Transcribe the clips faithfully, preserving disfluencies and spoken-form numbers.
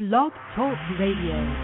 Blog Talk Radio.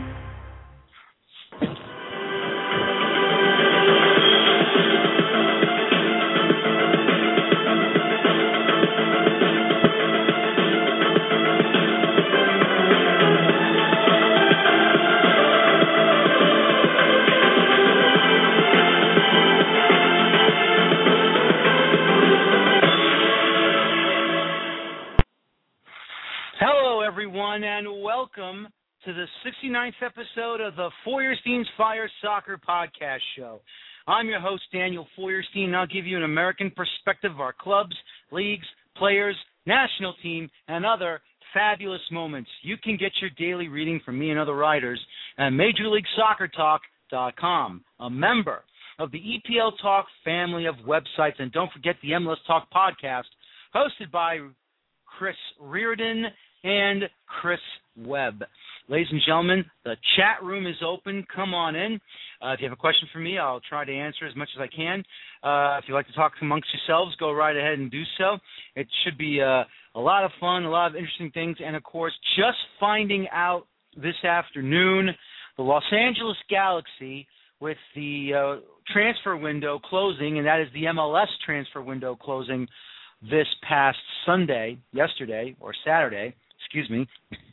Everyone, and welcome to the sixty-ninth episode of the Feuerstein's Fire Soccer Podcast Show. I'm your host, Daniel Feuerstein, and I'll give you an American perspective of our clubs, leagues, players, national team, and other fabulous moments. You can get your daily reading from me and other writers at Major League Soccer Talk dot com, a member of the E P L Talk family of websites. And don't forget the M L S Talk podcast, hosted by Chris Reardon and Chris Webb. Ladies and gentlemen, the chat room is open. Come on in. Uh, if you have a question for me, I'll try to answer as much as I can. Uh, if you'd like to talk amongst yourselves, go right ahead and do so. It should be uh, a lot of fun, a lot of interesting things, and, of course, just finding out this afternoon, the Los Angeles Galaxy, with the uh, transfer window closing, and that is the M L S transfer window closing this past Sunday, yesterday, or Saturday, excuse me,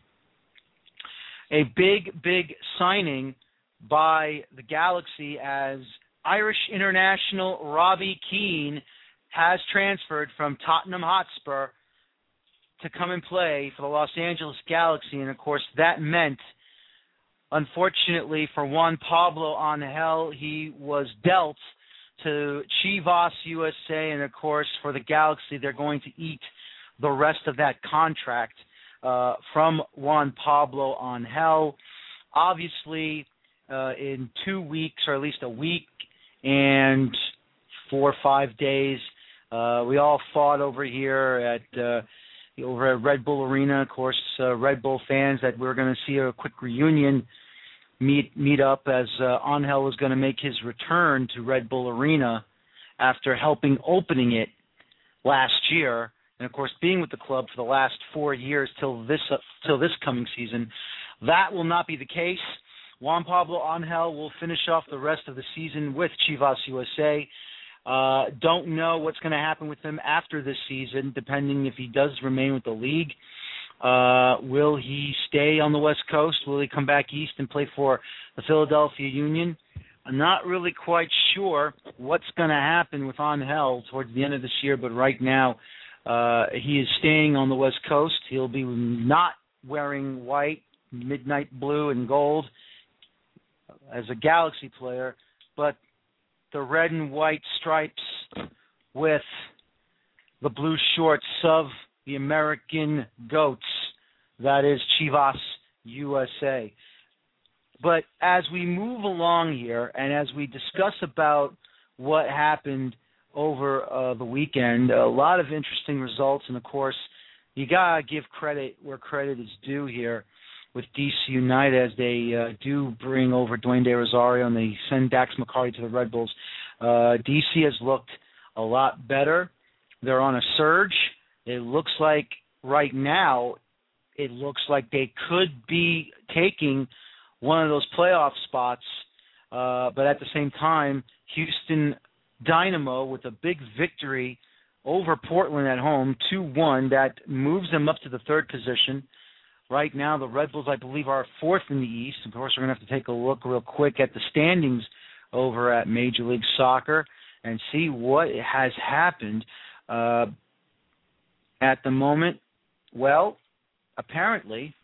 a big, big signing by the Galaxy as Irish international Robbie Keane has transferred from Tottenham Hotspur to come and play for the Los Angeles Galaxy. And, of course, that meant, unfortunately for Juan Pablo Angel, he was dealt to Chivas U S A, and, of course, for the Galaxy, they're going to eat the rest of that contract uh, from Juan Pablo Angel. Obviously, uh, in two weeks, or at least a week and four or five days, uh, we all fought over here at uh, over at Red Bull Arena. Of course, uh, Red Bull fans, that we were going to see a quick reunion meet meet up, as uh, Angel was going to make his return to Red Bull Arena after helping opening it last year, and of course being with the club for the last four years till this uh, till this coming season. That will not be the case. Juan Pablo Angel will finish off the rest of the season with Chivas U S A. Uh, don't know what's going to happen with him after this season, depending if he does remain with the league. Uh, will he stay on the West Coast? Will he come back east and play for the Philadelphia Union? I'm not really quite sure what's going to happen with Angel towards the end of this year, but right now uh, he is staying on the West Coast. He'll be not wearing white, midnight blue, and gold as a Galaxy player, but the red and white stripes with the blue shorts of the American Goats, that is Chivas U S A. But as we move along here, and as we discuss about what happened over uh, the weekend, a lot of interesting results, and of course, you gotta give credit where credit is due here with D C United, as they uh, do bring over Dwayne De Rosario and they send Dax McCarty to the Red Bulls. Uh, D C has looked a lot better. They're on a surge. It looks like right now, it looks like they could be taking one of those playoff spots, uh, but at the same time, Houston Dynamo with a big victory over Portland at home, two one, that moves them up to the third position. Right now, the Red Bulls, I believe, are fourth in the East. Of course, we're going to have to take a look real quick at the standings over at Major League Soccer and see what has happened. Uh, At the moment, well, apparently,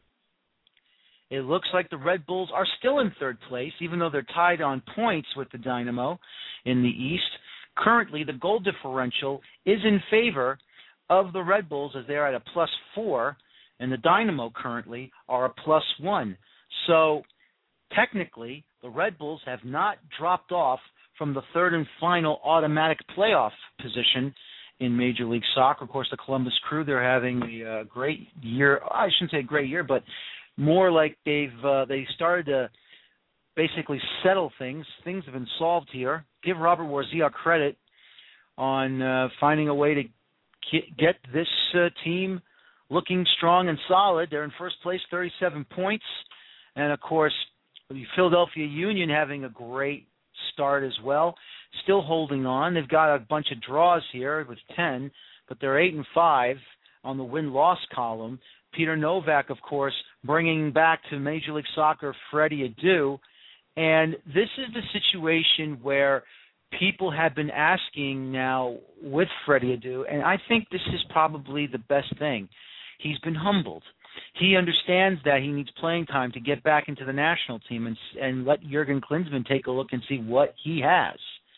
it looks like the Red Bulls are still in third place, even though they're tied on points with the Dynamo in the East. Currently, the goal differential is in favor of the Red Bulls, as they're at a plus four, and the Dynamo currently are a plus one. So, technically, the Red Bulls have not dropped off from the third and final automatic playoff position in Major League Soccer. Of course, the Columbus Crew, they're having a uh, great year. I shouldn't say great year, but more like they've uh, they started to basically settle things. Things have been solved here. Give Robert Warzia credit on uh, finding a way to get this uh, team looking strong and solid. They're in first place, thirty-seven points. And, of course, the Philadelphia Union having a great start as well, still holding on. They've got a bunch of draws here with ten, but they're eight and five on the win-loss column. Peter Novak, of course, bringing back to Major League Soccer Freddie Adu. And this is the situation where people have been asking now with Freddie Adu, and I think this is probably the best thing. He's been humbled. He understands that he needs playing time to get back into the national team and, and let Jurgen Klinsmann take a look and see what he has.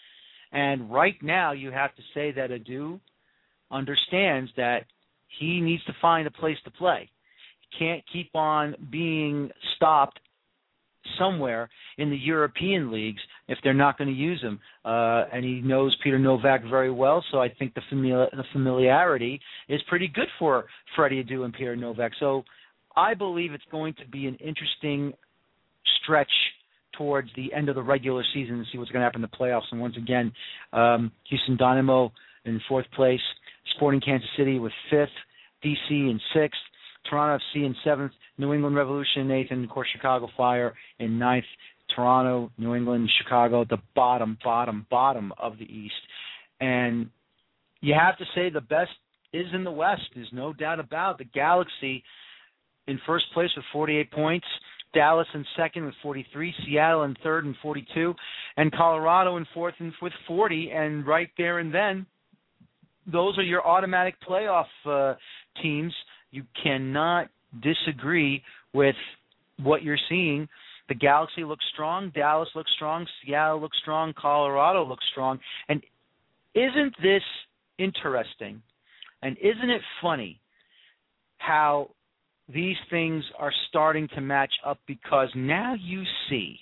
And right now you have to say that Adu understands that he needs to find a place to play. He can't keep on being stopped somewhere in the European leagues if they're not going to use him. Uh, and he knows Peter Novak very well, so I think the, famili- the familiarity is pretty good for Freddie Adu and Peter Novak. So I believe it's going to be an interesting stretch towards the end of the regular season to see what's going to happen in the playoffs. And once again, um, Houston Dynamo in fourth place, Sporting Kansas City with fifth, D C in sixth, Toronto F C in seventh, New England Revolution in eighth, and, of course, Chicago Fire in ninth. Toronto, New England, Chicago, the bottom, bottom, bottom of the East. And you have to say the best is in the West. There's no doubt about it. The Galaxy in first place with forty-eight points, Dallas in second with forty-three, Seattle in third and forty-two, and Colorado in fourth and with forty. And right there and then, those are your automatic playoff uh, teams. You cannot disagree with what you're seeing. The Galaxy looks strong, Dallas looks strong, Seattle looks strong, Colorado looks strong. And isn't this interesting? And isn't it funny how these things are starting to match up? Because now you see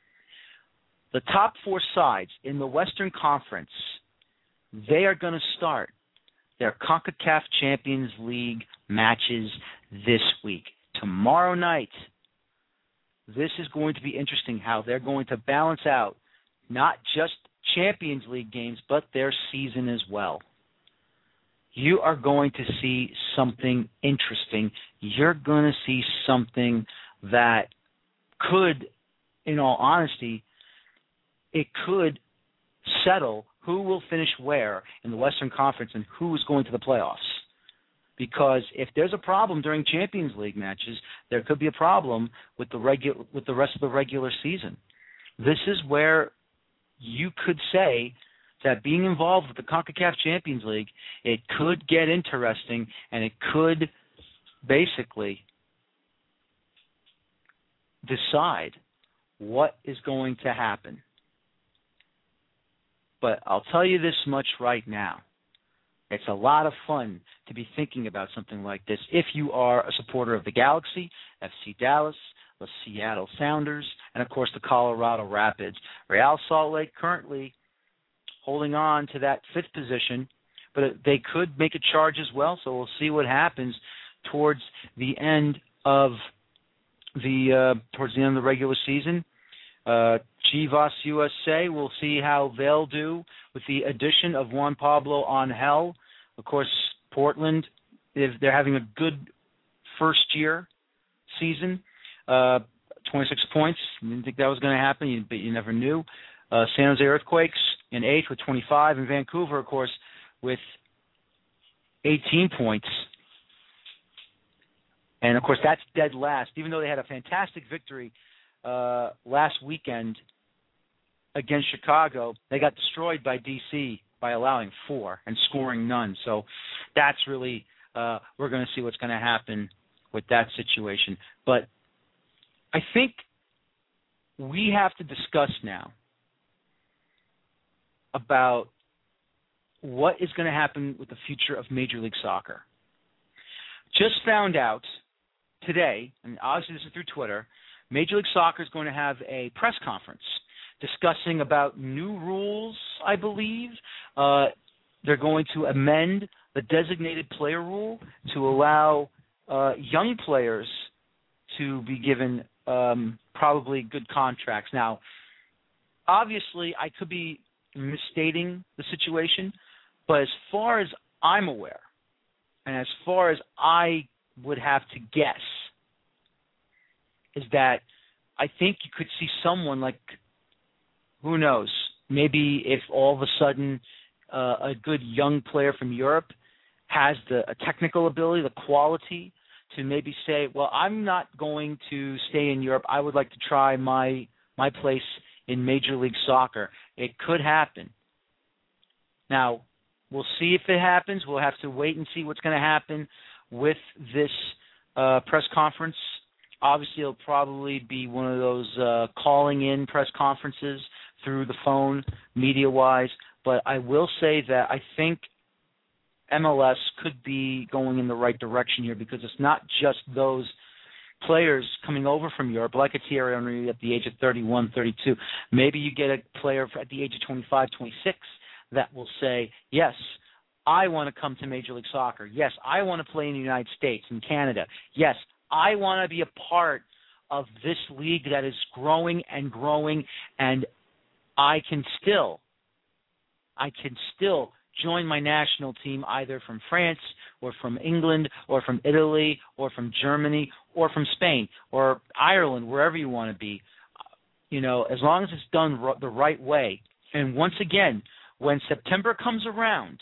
the top four sides in the Western Conference, they are going to start their CONCACAF Champions League matches this week. Tomorrow night, this is going to be interesting how they're going to balance out not just Champions League games, but their season as well. You are going to see something interesting. You're going to see something that could, in all honesty, it could settle who will finish where in the Western Conference and who is going to the playoffs. Because if there's a problem during Champions League matches, there could be a problem with the regu- with the rest of the regular season. This is where you could say that being involved with the CONCACAF Champions League, it could get interesting, and it could basically decide what is going to happen. But I'll tell you this much right now. It's a lot of fun to be thinking about something like this if you are a supporter of the Galaxy, F C Dallas, the Seattle Sounders, and, of course, the Colorado Rapids. Real Salt Lake currently holding on to that fifth position, but they could make a charge as well, so we'll see what happens towards the end of the uh, towards the end of the regular season. Uh, Chivas U S A, we'll see how they'll do with the addition of Juan Pablo Angel. Of course, Portland, if they're having a good first-year season, uh, twenty-six points. You didn't think that was going to happen, you, but you never knew. Uh, San Jose Earthquakes in eighth with twenty-five, and Vancouver, of course, with eighteen points. And, of course, that's dead last, even though they had a fantastic victory uh, last weekend against Chicago. They got destroyed by D C by allowing four and scoring none. So that's really, uh, we're going to see what's going to happen with that situation. But I think we have to discuss now about what is going to happen with the future of Major League Soccer. Just found out today, and obviously this is through Twitter, Major League Soccer is going to have a press conference discussing about new rules, I believe. Uh, they're going to amend the designated player rule to allow uh, young players to be given um, probably good contracts. Now, obviously, I could be misstating the situation, but as far as I'm aware, and as far as I would have to guess is that I think you could see someone like, who knows, maybe if all of a sudden uh, a good young player from Europe has the a technical ability, the quality to maybe say, well, I'm not going to stay in Europe. I would like to try my my place in Major League Soccer. It could happen. Now, we'll see if it happens. We'll have to wait and see what's going to happen with this uh, press conference. Obviously, it'll probably be one of those uh, calling-in press conferences through the phone, media-wise. But I will say that I think M L S could be going in the right direction here, because it's not just those players coming over from Europe, like a Thierry Henry at the age of thirty-one, thirty-two. Maybe you get a player at the age of twenty-five, twenty-six that will say, yes, I want to come to Major League Soccer. Yes, I want to play in the United States and Canada. Yes, I want to be a part of this league that is growing and growing, and I can still, I can still join my national team either from France or from England or from Italy or from Germany or from Spain or Ireland, wherever you want to be, you know, as long as it's done r- the right way. And once again, when September comes around,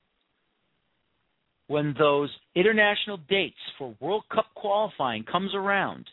when those international dates for World Cup qualifying comes around,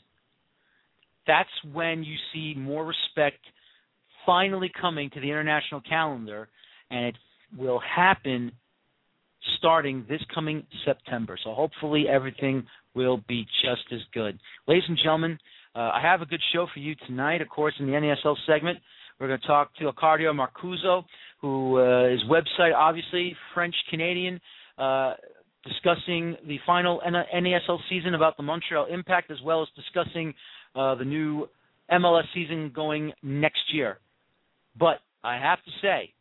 that's when you see more respect finally coming to the international calendar, and it will happen starting this coming September. So hopefully everything will be just as good. Ladies and gentlemen, uh, I have a good show for you tonight. Of course, in the N A S L segment, we're going to talk to Arcadio Marcuso, who uh, is website, obviously, French-Canadian, uh, discussing the final N A S L season about the Montreal Impact, as well as discussing uh, the new M L S season going next year. But I have to say,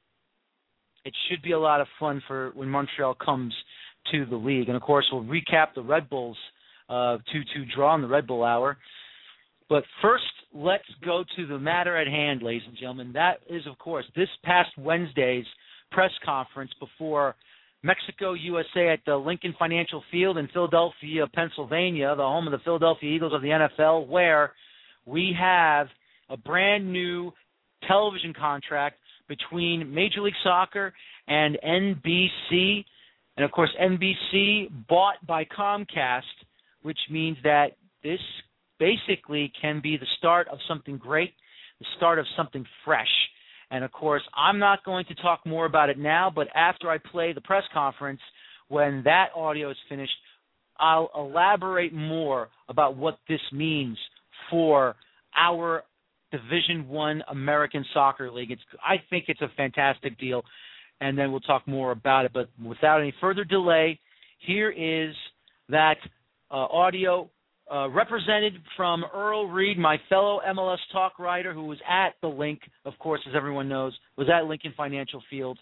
it should be a lot of fun for when Montreal comes to the league. And, of course, we'll recap the Red Bulls uh, two two draw in the Red Bull Hour. But first, let's go to the matter at hand, ladies and gentlemen. That is, of course, this past Wednesday's press conference before Mexico U S A at the Lincoln Financial Field in Philadelphia, Pennsylvania, the home of the Philadelphia Eagles of the N F L, where we have a brand new television contract between Major League Soccer and N B C. And, of course, N B C bought by Comcast, which means that this basically can be the start of something great, the start of something fresh. And, of course, I'm not going to talk more about it now, but after I play the press conference, when that audio is finished, I'll elaborate more about what this means for our Division One American Soccer League. It's, I think it's a fantastic deal, and then we'll talk more about it. But without any further delay, here is that uh, audio uh, represented from Earl Reed, my fellow M L S talk writer, who was at the link, of course, as everyone knows, was at Lincoln Financial Field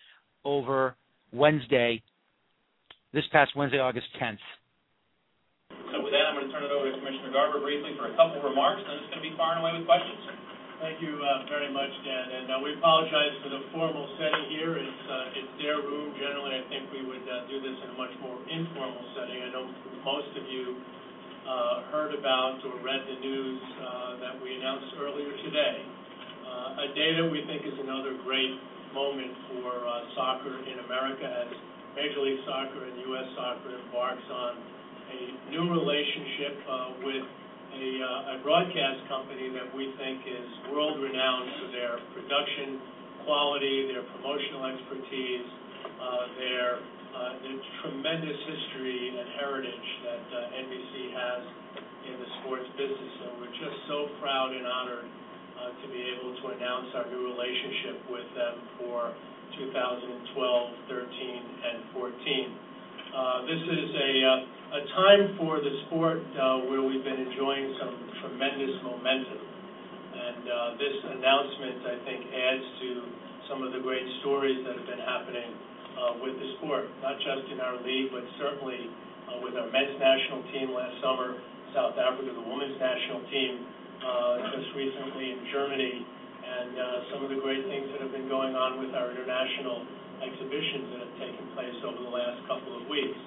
over Wednesday, this past Wednesday, August tenth. So with that, I'm going to turn it over to Commissioner Garber briefly for a couple of remarks, and then it's going to be firing away with questions. Thank you uh, very much, Dan. And uh, we apologize for the formal setting here. It's uh, it's their room. Generally, I think we would uh, do this in a much more informal setting. I know most of you uh, heard about or read the news uh, that we announced earlier today. Uh, a day that we think is another great moment for uh, soccer in America, as Major League Soccer and U S Soccer embarks on a new relationship uh, with a, uh, a broadcast company that we think is world-renowned for their production quality, their promotional expertise, uh, their, uh, their tremendous history and heritage that uh, N B C has in the sports business. So we're just so proud and honored uh, to be able to announce our new relationship with them for two thousand twelve, thirteen, and fourteen. Uh, this is a, uh, a time for the sport uh, where we've been enjoying some tremendous momentum. And uh, this announcement, I think, adds to some of the great stories that have been happening uh, with the sport, not just in our league, but certainly uh, with our men's national team last summer, South Africa, the women's national team uh, just recently in Germany, and uh, some of the great things that have been going on with our international exhibitions that have taken place over the last couple of weeks.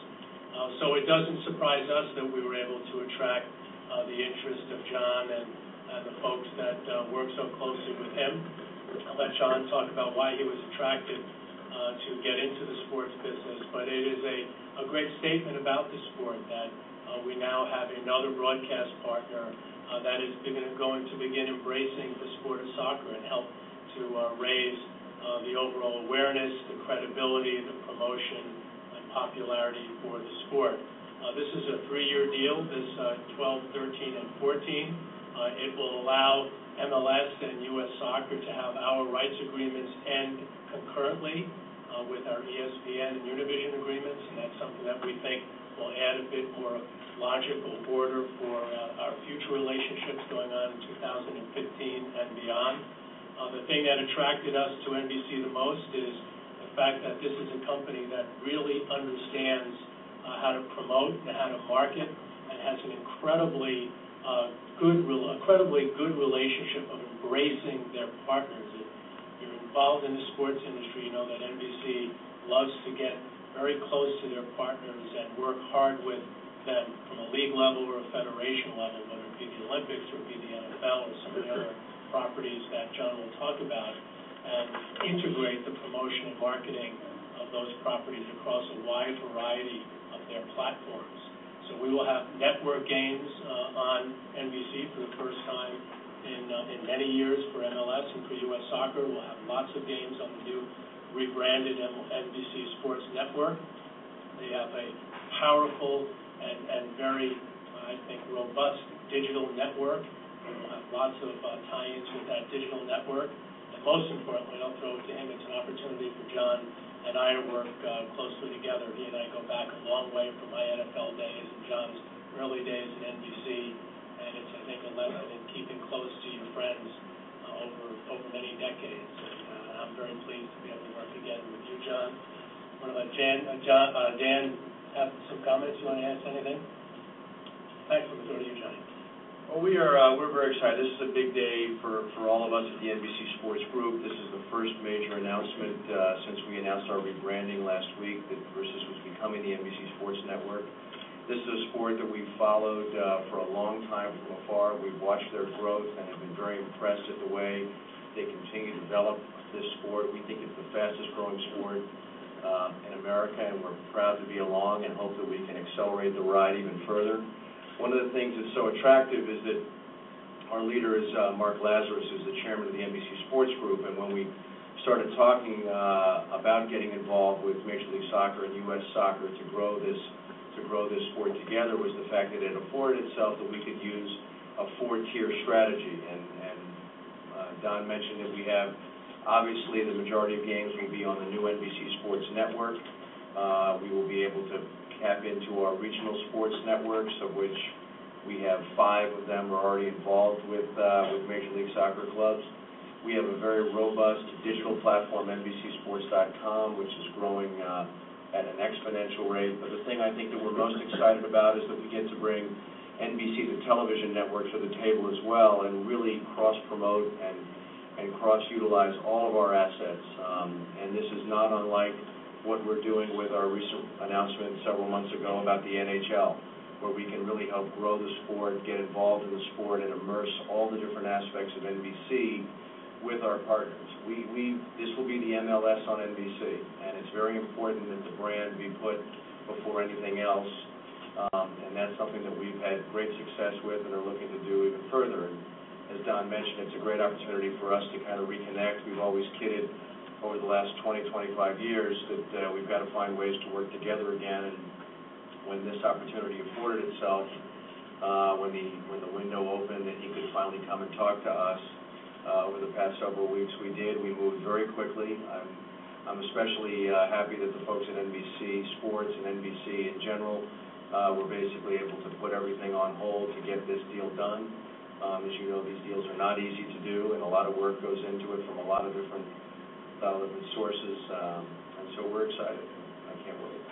Uh, so it doesn't surprise us that we were able to attract uh, the interest of John and, and the folks that uh, work so closely with him. I'll let John talk about why he was attracted uh, to get into the sports business, but it is a, a great statement about the sport that uh, we now have another broadcast partner uh, that is begin, going to begin embracing the sport of soccer and help to uh, raise uh, the overall awareness, the credibility, the promotion, and popularity for the sport. Uh, this is a three-year deal, this uh, twelve, thirteen, and fourteen. Uh, it will allow M L S and U S Soccer to have our rights agreements end concurrently uh, with our E S P N and Univision agreements, and that's something that we think will add a bit more logical order for uh, our future relationships going on in two thousand fifteen and beyond. Uh, the thing that attracted us to N B C the most is the fact that this is a company that really understands uh, how to promote and how to market, and has an incredibly uh, good, incredibly good relationship of embracing their partners. If you're involved in the sports industry, you know that N B C loves to get very close to their partners and work hard with them from a league level or a federation level, whether it be the Olympics or it be the N F L or some of the other properties that John will talk about, and integrate the promotion and marketing of those properties across a wide variety of their platforms. So we will have network games uh, on N B C for the first time in, uh, in many years for M L S and for U S Soccer. We'll have lots of games on the new rebranded N B C Sports Network. They have a powerful and, and very, uh, I think, robust digital network. We'll have lots of uh, tie-ins with that digital network. And most importantly, I'll throw it to him, it's an opportunity for John and I to work uh, closely together. He and I go back a long way from my N F L days and John's early days at N B C, and it's, I think, a lesson in keeping close to your friends uh, over, over many decades. And uh, I'm very pleased to be able to work again with you, John. I want to let Jan, uh, John, uh, Dan have some comments. You want to ask anything? Thanks. Let me go to you, Johnny. Well, we are uh, we're very excited. This is a big day for, for all of us at the N B C Sports Group. This is the first major announcement uh, since we announced our rebranding last week that Versus was becoming the N B C Sports Network. This is a sport that we've followed uh, for a long time from afar. We've watched their growth and have been very impressed at the way they continue to develop this sport. We think it's the fastest growing sport uh, in America, and we're proud to be along and hope that we can accelerate the ride even further. One of the things that's so attractive is that our leader is uh, Mark Lazarus, who's the chairman of the N B C Sports Group, and when we started talking uh, about getting involved with Major League Soccer and U S Soccer to grow this to grow this sport together, was the fact that it afforded itself that we could use a four-tier strategy. And, and uh, Don mentioned that we have, obviously, the majority of games will be on the new N B C Sports Network. Uh, we will be able to tap into our regional sports networks, of which we have five of them are already involved with uh, with Major League Soccer clubs. We have a very robust digital platform, N B C sports dot com, which is growing uh, at an exponential rate. But the thing I think that we're most excited about is that we get to bring N B C, the television network, to the table as well, and really cross-promote and, and cross-utilize all of our assets. Um, and this is not unlike what we're doing with our recent announcement several months ago about the N H L, where we can really help grow the sport, get involved in the sport, and immerse all the different aspects of N B C with our partners. We, we, this will be the M L S on N B C, and it's very important that the brand be put before anything else, um, and that's something that we've had great success with and are looking to do even further. And as Don mentioned, it's a great opportunity for us to kind of reconnect. We've always kidded over the last twenty, twenty-five years that uh, we've got to find ways to work together again, and when this opportunity afforded itself, uh, when the when the window opened and he could finally come and talk to us uh, over the past several weeks, we did. We moved very quickly. I'm, I'm especially uh, happy that the folks at N B C Sports and N B C in general uh, were basically able to put everything on hold to get this deal done. Um, as you know, these deals are not easy to do, and a lot of work goes into it from a lot of different different sources, um, and so we're excited. I can't wait.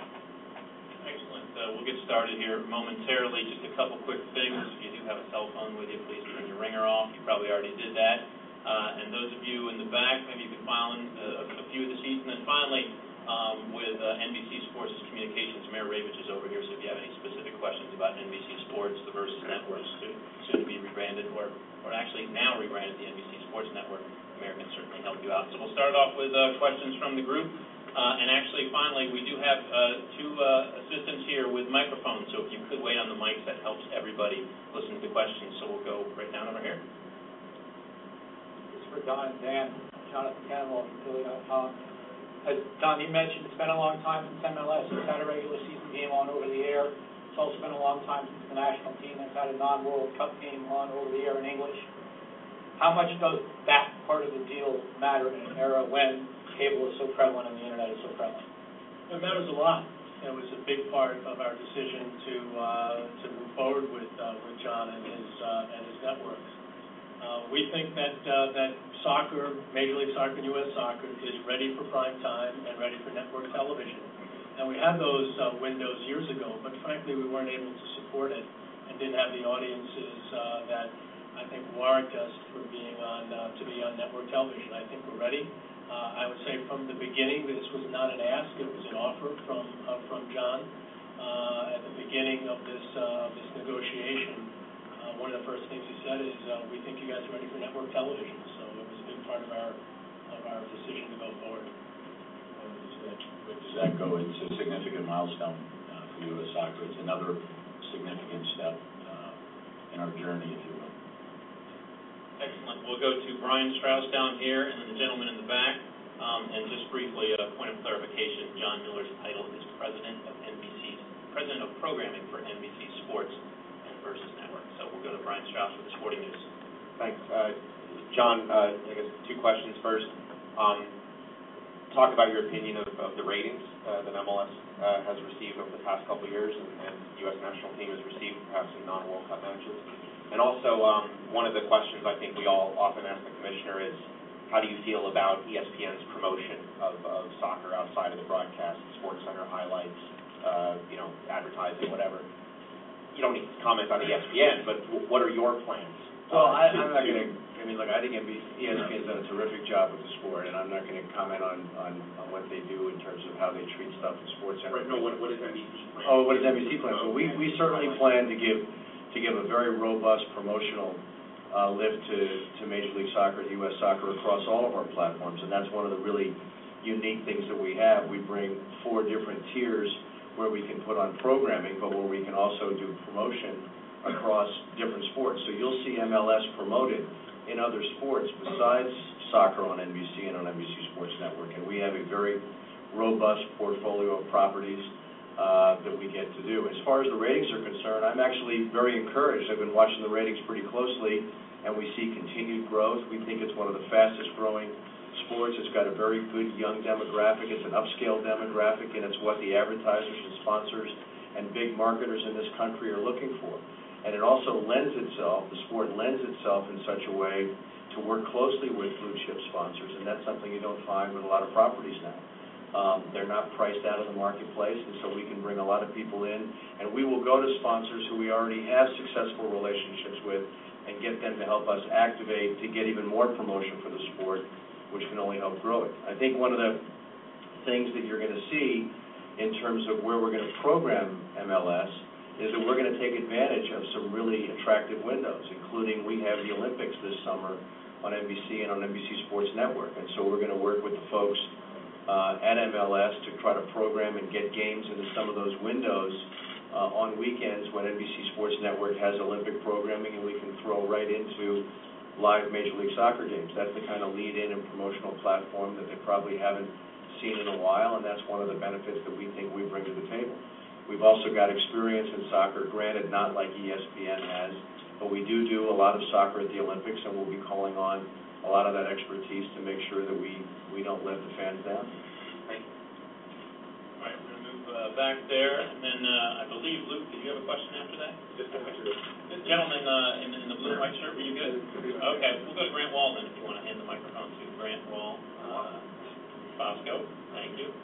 Excellent. Uh, we'll get started here momentarily. Just a couple quick things. If you do have a cell phone with you, please turn your ringer off. You probably already did that. Uh, and those of you in the back, maybe you can file in uh, a few of the seats. And then finally, um, with uh, N B C Sports Communications. Mayor Ravitch is over here, so if you have any specific questions about N B C Sports, the Versus Network, soon, soon to be rebranded, or, or actually now rebranded the N B C Sports Network, the Mayor can certainly help you out. So we'll start off with uh, questions from the group. Uh, and actually, finally, we do have uh, two uh, assistants here with microphones, so if you could wait on the mics, that helps everybody listen to the questions. So we'll go right down over here. This is for Don and Dan. Jonathan Canwell from Philly dot com. As Don, you mentioned, it's been a long time since M L S has had a regular season game on over the air. It's also been a long time since the national team has had a non-World Cup game on over the air in English. How much does that part of the deal matter in an era when cable is so prevalent and the internet is so prevalent? It matters a lot. It was a big part of our decision to uh, to move forward with uh, with John and his uh, and his networks. Uh, we think that uh, that soccer, Major League Soccer and U S Soccer, is ready for prime time and ready for network television. And we had those uh, windows years ago, but frankly, we weren't able to support it and didn't have the audiences uh, that I think warrant us for being on uh, to be on network television. I think we're ready. Uh, I would say from the beginning, this was not an ask; it was an offer from uh, from John. Uh, at the beginning of this uh, this negotiation, uh, one of the first things he said is, uh, "We think you guys are ready for network television." So it was a big part of our of our decision to go forward. With Zeko, it's a significant milestone uh, for U S Soccer. It's another significant step uh, in our journey, if you will. Excellent. We'll go to Brian Strauss down here, and then the gentleman in the back. Um, and just briefly, a point of clarification: John Miller's title is President of N B C's President of Programming for N B C Sports and Versus Network. So we'll go to Brian Strauss with the Sporting News. Thanks, uh, John. Uh, I guess two questions. First, um, talk about your opinion of, of the ratings uh, that M L S uh, has received over the past couple of years, and, and the U S national team has received, perhaps in non-World Cup matches. And also, um, one of the questions I think we all often ask the commissioner is, how do you feel about E S P N's promotion of, of soccer outside of the broadcast, Sports Center highlights, uh, you know, advertising, whatever? You don't need to comment on E S P N, but w- what are your plans? Well, uh, I, to, I'm not to, going to, I mean, look, I think E S P N's done a terrific job with the sport, and I'm not going to comment on, on, on what they do in terms of how they treat stuff in Sports Center. Right, no, what, what is N B C plan? Oh, what is N B C plan? So we, we certainly plan to give to give a very robust promotional uh, lift to, to Major League Soccer and U S Soccer across all of our platforms, and that's one of the really unique things that we have. We bring four different tiers where we can put on programming, but where we can also do promotion across different sports. So you'll see M L S promoted in other sports besides soccer on N B C and on N B C Sports Network, and we have a very robust portfolio of properties Uh, that we get to do. As far as the ratings are concerned, I'm actually very encouraged. I've been watching the ratings pretty closely, and we see continued growth. We think it's one of the fastest growing sports. It's got a very good young demographic. It's an upscale demographic, and it's what the advertisers and sponsors and big marketers in this country are looking for. And it also lends itself, the sport lends itself in such a way to work closely with blue chip sponsors, and that's something you don't find with a lot of properties now. Um, they're not priced out of the marketplace, and so we can bring a lot of people in, and we will go to sponsors who we already have successful relationships with and get them to help us activate to get even more promotion for the sport, which can only help grow it. I think one of the things that you're going to see in terms of where we're going to program M L S is that we're going to take advantage of some really attractive windows, including we have the Olympics this summer on N B C and on N B C Sports Network, and so we're going to work with the folks Uh, at M L S to try to program and get games into some of those windows uh, on weekends when N B C Sports Network has Olympic programming, and we can throw right into live Major League Soccer games. That's the kind of lead-in and promotional platform that they probably haven't seen in a while, and that's one of the benefits that we think we bring to the table. We've also got experience in soccer, granted not like E S P N has, but we do do a lot of soccer at the Olympics, and we'll be calling on a lot of that expertise to make sure that we, we don't let the fans down. Thank you. All right, we're going to move uh, back there, and then uh, I believe, Luke, did you have a question after that? Just okay. This gentleman uh, in, in the blue and white shirt, were you good? Okay, we'll go to Grant Wall then if you want to hand the microphone to Grant Wall. Uh, Fosco, thank you.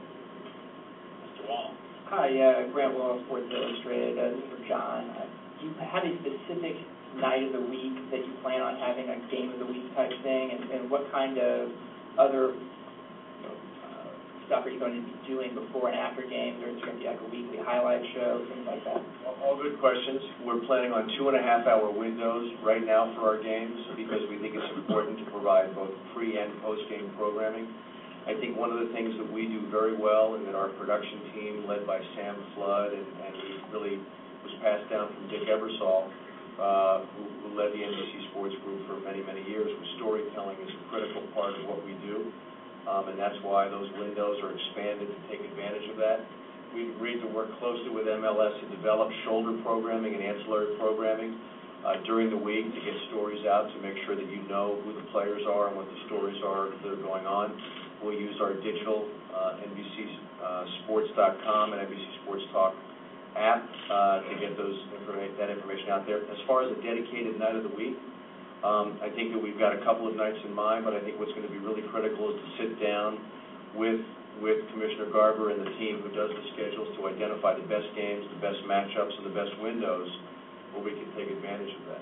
Mister Wall. Hi, uh, Grant Wall, Sports Illustrated. Uh, this is for John. Uh, do you have a specific night of the week that you plan on having a game of the week type thing, and, and what kind of other you know, uh, stuff are you going to be doing before and after games, or is it going to be like a weekly highlight show, things like that? All good questions. We're planning on two and a half hour windows right now for our games because we think it's important to provide both pre and post game programming. I think one of the things that we do very well, and that our production team, led by Sam Flood, and, and it really was passed down from Dick Ebersol, uh, who, who led the N B C Sports Group for many, many years, was storytelling is a critical part of what we do. Um, and that's why those windows are expanded to take advantage of that. We've agreed to work closely with M L S to develop shoulder programming and ancillary programming uh, during the week to get stories out to make sure that you know who the players are and what the stories are that are going on. We'll use our digital uh, N B C sports dot com and N B C Sports Talk app uh, to get those informa- that information out there. As far as a dedicated night of the week, Um, I think that we've got a couple of nights in mind, but I think what's going to be really critical is to sit down with with Commissioner Garber and the team who does the schedules to identify the best games, the best matchups, and the best windows where we can take advantage of that.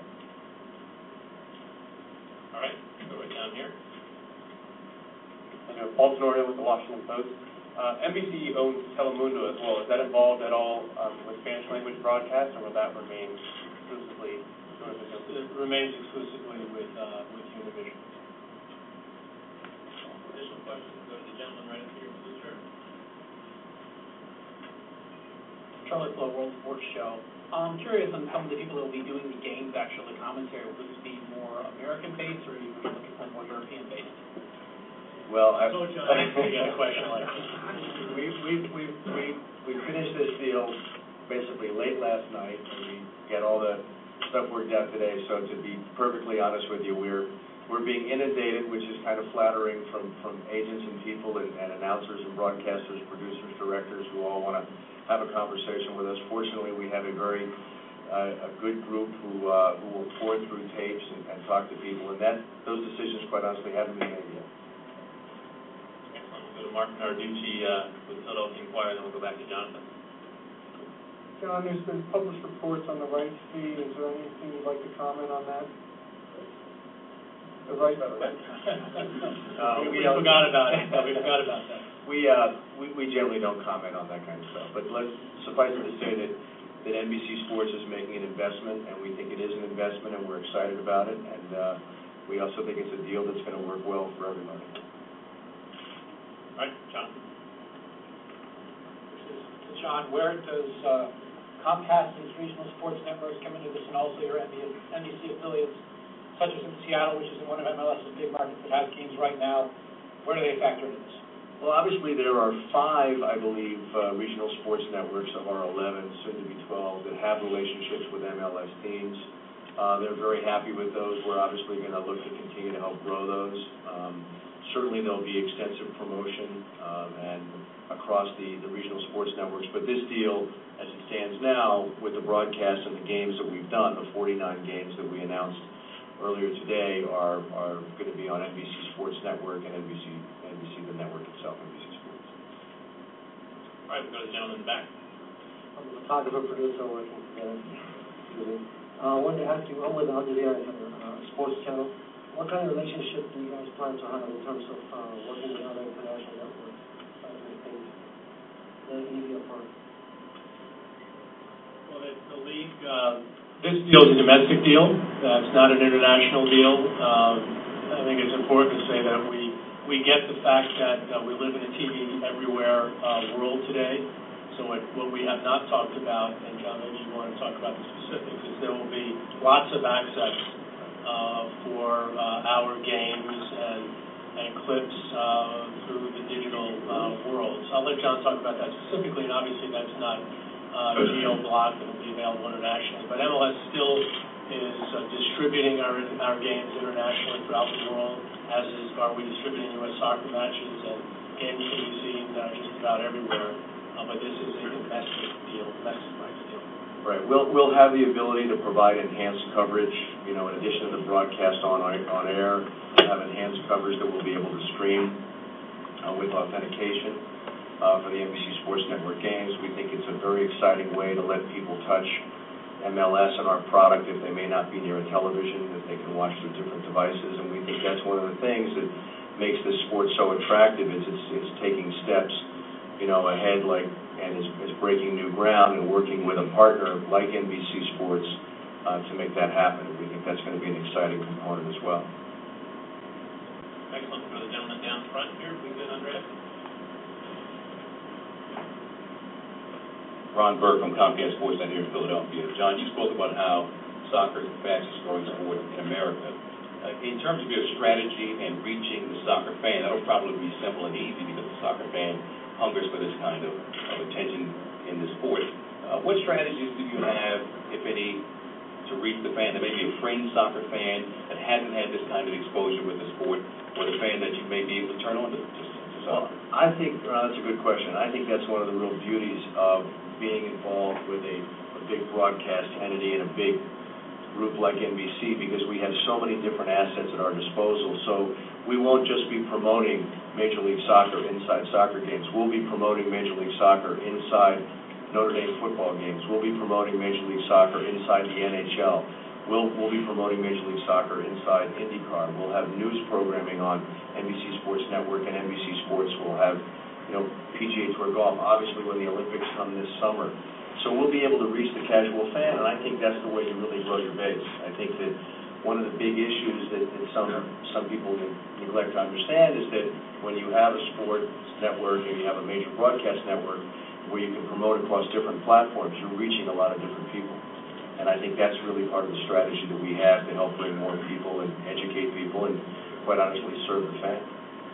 All right, go right down here. I know Paul Tenorio with the Washington Post. Uh, N B C owns Telemundo as well. Is that involved at all um, with Spanish language broadcasts, or will that remain exclusively? It remains exclusively with uh, with Univision. Additional questions? Go to the gentleman right up here, blue shirt. Charlie Flo, World Sports Show. I'm curious on some of the people that will be doing the games, actually, commentary. Will this be more American-based, or are you looking for more European-based? Well, I So, John, I got a question like this. we we we we we finished this deal basically late last night, and we got all the stuff worked out today. So to be perfectly honest with you, we're we're being inundated, which is kind of flattering from from agents and people and, and announcers and broadcasters, producers, directors who all want to have a conversation with us. Fortunately, we have a very uh, a good group who uh, who will pour through tapes and, and talk to people, and that those decisions, quite honestly, haven't been made yet. Excellent. We'll go to Mark Narducci uh, with Philadelphia Inquirer, then we'll go back to Jonathan. John, there's been published reports on the rights fee. Is there anything you'd like to comment on that? The rights fee. uh, we, we forgot about it. We forgot about that. We, uh, we we generally don't comment on that kind of stuff. But let's suffice it to say that, that N B C Sports is making an investment, and we think it is an investment, and we're excited about it. And uh, we also think it's a deal that's going to work well for everybody. All right, John. John, where does uh, Comcast and its regional sports networks come into this, and also your N B C affiliates, such as in Seattle, which is in one of MLS's big markets that has games right now? Where do they factor into this? Well, obviously there are five, I believe, uh, regional sports networks of our eleven, soon to be twelve, that have relationships with M L S teams. Uh, they're very happy with those. We're obviously going to look to continue to help grow those. Um, certainly there'll be extensive promotion um, and across the, the regional sports networks. But this deal, as it stands now, with the broadcast and the games that we've done, the forty-nine games that we announced earlier today, are are going to be on N B C Sports Network and N B C, N B C the network itself, N B C Sports. All right, we'll go to the gentleman in the back. I'm a photographer, producer, working together. I uh, wanted to ask you, I'm with Al Jazeera uh, Sports Channel. What kind of relationship do you guys plan to have in terms of uh, working with other international networks? Well, the, the league, uh, this deal is a domestic deal. Uh, it's not an international deal. Um, I think it's important to say that we, we get the fact that uh, we live in a T V everywhere uh, world today. So what, what we have not talked about, and John, maybe you want to talk about the specifics, is there will be lots of access uh, for uh, our games and and clips uh, through the digital uh, world. So I'll let John talk about that specifically, and obviously that's not uh, geo-blocked and will be available internationally. But M L S still is uh, distributing our our games internationally throughout the world, as is are we distributing U S soccer matches, and games can be seen uh, just about everywhere. Uh, but this is a domestic deal, domestic rights deal. Right. We'll we'll have the ability to provide enhanced coverage. You know, in addition to the broadcast on on air, we'll have enhanced coverage that we'll be able to stream uh, with authentication uh, for the N B C Sports Network games. We think it's a very exciting way to let people touch M L S and our product if they may not be near a television, that they can watch through different devices. And we think that's one of the things that makes this sport so attractive is it's, it's taking steps, you know, ahead, like, and is, is breaking new ground and working with a partner like N B C Sports uh, to make that happen. We think that's going to be an exciting component as well. Excellent. For the gentleman down front here, we good, Andrea? Ron Burke from Comcast Sports Center here in Philadelphia. John, you spoke about how soccer is the fastest growing sport in America. Uh, in terms of your strategy and reaching the soccer fan, that'll probably be simple and easy because the soccer fan hungers for this kind of, of attention in the sport. Uh, what strategies do you have, if any, to reach the fan? There may be a fringe soccer fan that hasn't had this kind of exposure with the sport, or the fan that you may be able to turn on to, to, to soccer. Well, I think uh, that's a good question. I think that's one of the real beauties of being involved with a, a big broadcast entity and a big group like N B C, because we have so many different assets at our disposal. So we won't just be promoting Major League Soccer inside soccer games. We'll be promoting Major League Soccer inside Notre Dame football games. We'll be promoting Major League Soccer inside the N H L. We'll, we'll be promoting Major League Soccer inside IndyCar. We'll have news programming on N B C Sports Network and N B C Sports. We'll have, you know, P G A Tour golf, obviously when the Olympics come this summer. So we'll be able to reach the casual fan, and I think that's the way you really grow your base. I think that one of the big issues that, that some some people neglect to understand is that when you have a sports network and you have a major broadcast network where you can promote across different platforms, you're reaching a lot of different people. And I think that's really part of the strategy that we have to help bring more people and educate people and, quite honestly, serve the fan.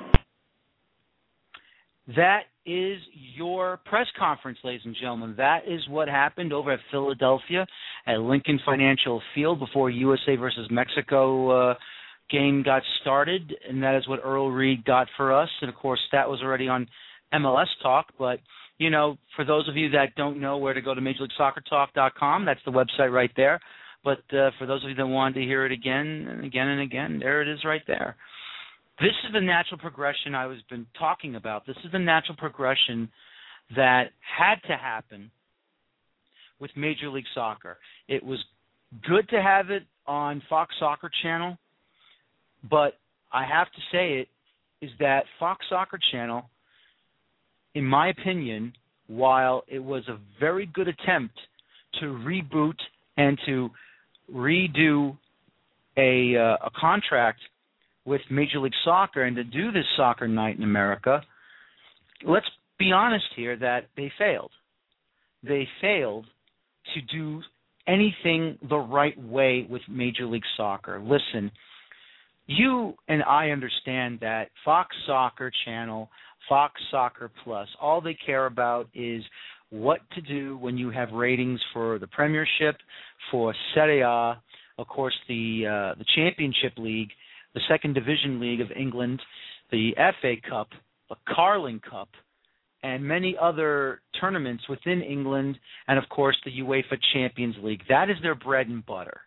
That is your press conference, ladies and gentlemen. That is what happened over at Philadelphia at Lincoln Financial Field before U S A versus Mexico uh, game got started, and that is what Earl Reed got for us. And, of course, that was already on M L S Talk. But, you know, for those of you that don't know where to go to Major League Soccer Talk dot com, that's the website right there. But uh, for those of you that wanted to hear it again and again and again, there it is right there. This is the natural progression I was been talking about. This is the natural progression that had to happen with Major League Soccer. It was good to have it on Fox Soccer Channel, but I have to say it is that Fox Soccer Channel, in my opinion, while it was a very good attempt to reboot and to redo a, uh, a contract with Major League Soccer and to do this soccer night in America, let's be honest here that they failed. They failed to do anything the right way with Major League Soccer. Listen, you and I understand that Fox Soccer Channel, Fox Soccer Plus, all they care about is what to do when you have ratings for the Premiership, for Serie A, of course the uh, the Championship League, the Second Division League of England, the F A Cup, the Carling Cup, and many other tournaments within England, and, of course, the UEFA Champions League. That is their bread and butter.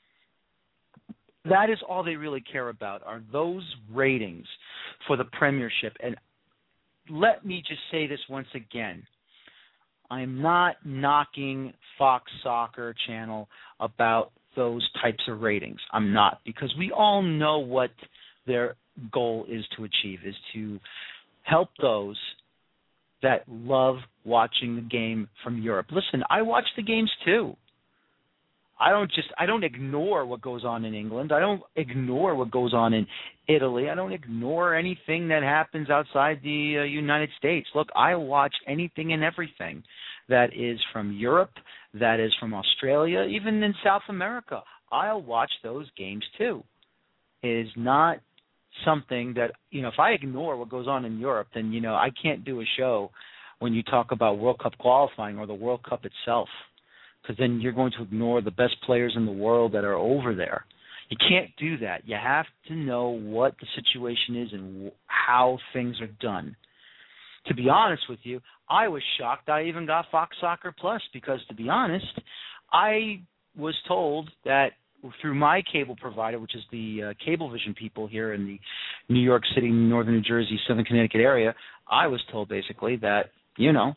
That is all they really care about, are those ratings for the Premiership. And let me just say this once again. I'm not knocking Fox Soccer Channel about those types of ratings. I'm not, because we all know what their goal is to achieve, is to help those that love watching the game from Europe. Listen, I watch the games too. I don't just I don't ignore what goes on in England. I don't ignore what goes on in Italy. I don't ignore anything that happens outside the uh, United States. Look, I watch anything and everything that is from Europe, that is from Australia, even in South America. I'll watch those games too. It is not something that, you know, if I ignore what goes on in Europe, then, you know, I can't do a show when you talk about World Cup qualifying or the World Cup itself, because then you're going to ignore the best players in the world that are over there. You can't do that. You have to know what the situation is and how things are done. To be honest with you, I was shocked I even got Fox Soccer Plus, because, to be honest, I was told that through my cable provider, which is the uh, Cablevision people here in the New York City, Northern New Jersey, Southern Connecticut area, I was told basically that, you know,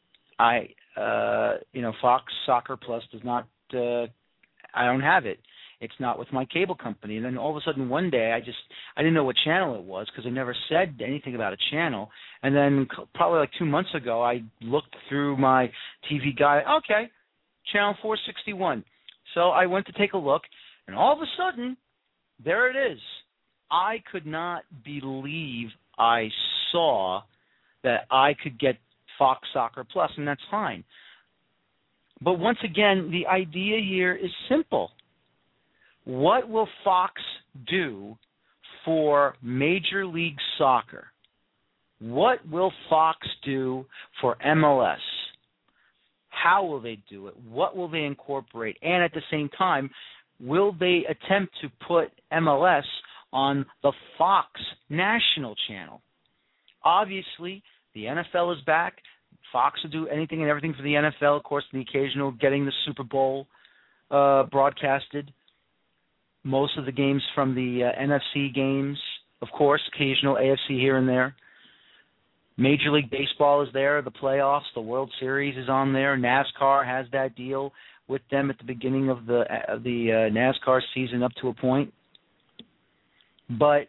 I, uh, you know, Fox Soccer Plus does not, uh, I don't have it. It's not with my cable company. And then all of a sudden one day I just, I didn't know what channel it was because I never said anything about a channel. And then probably like two months ago I looked through my T V guide. Okay, channel four sixty-one. So I went to take a look, and all of a sudden, there it is. I could not believe I saw that I could get Fox Soccer Plus, and that's fine. But once again, the idea here is simple. What will Fox do for Major League Soccer? What will Fox do for M L S? How will they do it? What will they incorporate? And at the same time, will they attempt to put M L S on the Fox national channel? Obviously, the N F L is back. Fox will do anything and everything for the N F L, of course, the occasional getting the Super Bowl uh, broadcasted. Most of the games from the uh, N F C games, of course, occasional A F C here and there. Major League Baseball is there, the playoffs, the World Series is on there. NASCAR has that deal with them at the beginning of the of the uh, NASCAR season up to a point. But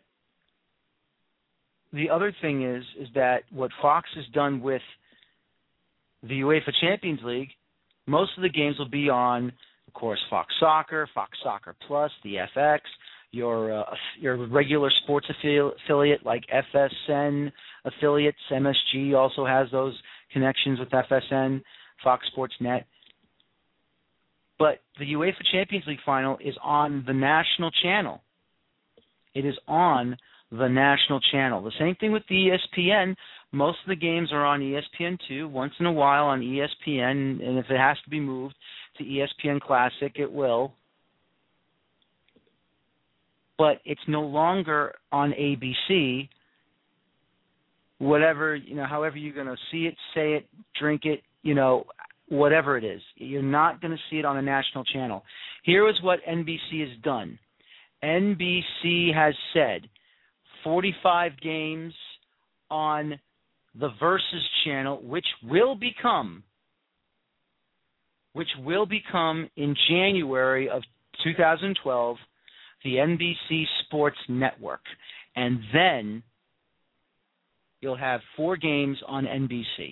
the other thing is is that what Fox has done with the UEFA Champions League, most of the games will be on, of course, Fox Soccer, Fox Soccer Plus, the F X, your uh, your regular sports affiliate like F S N affiliates. M S G also has those connections with F S N, Fox Sports Net. But the UEFA Champions League final is on the national channel. It is on the national channel. The same thing with the E S P N. Most of the games are on E S P N two, once in a while on E S P N, and if it has to be moved to E S P N Classic, it will. But it's no longer on A B C. Whatever, you know, however you're going to see it, say it, drink it, you know, whatever it is. You're not going to see it on a national channel. Here is what N B C has done. N B C has said forty-five games on the Versus channel, which will become, which will become in January of two thousand twelve, the N B C Sports Network. And then you'll have four games on N B C.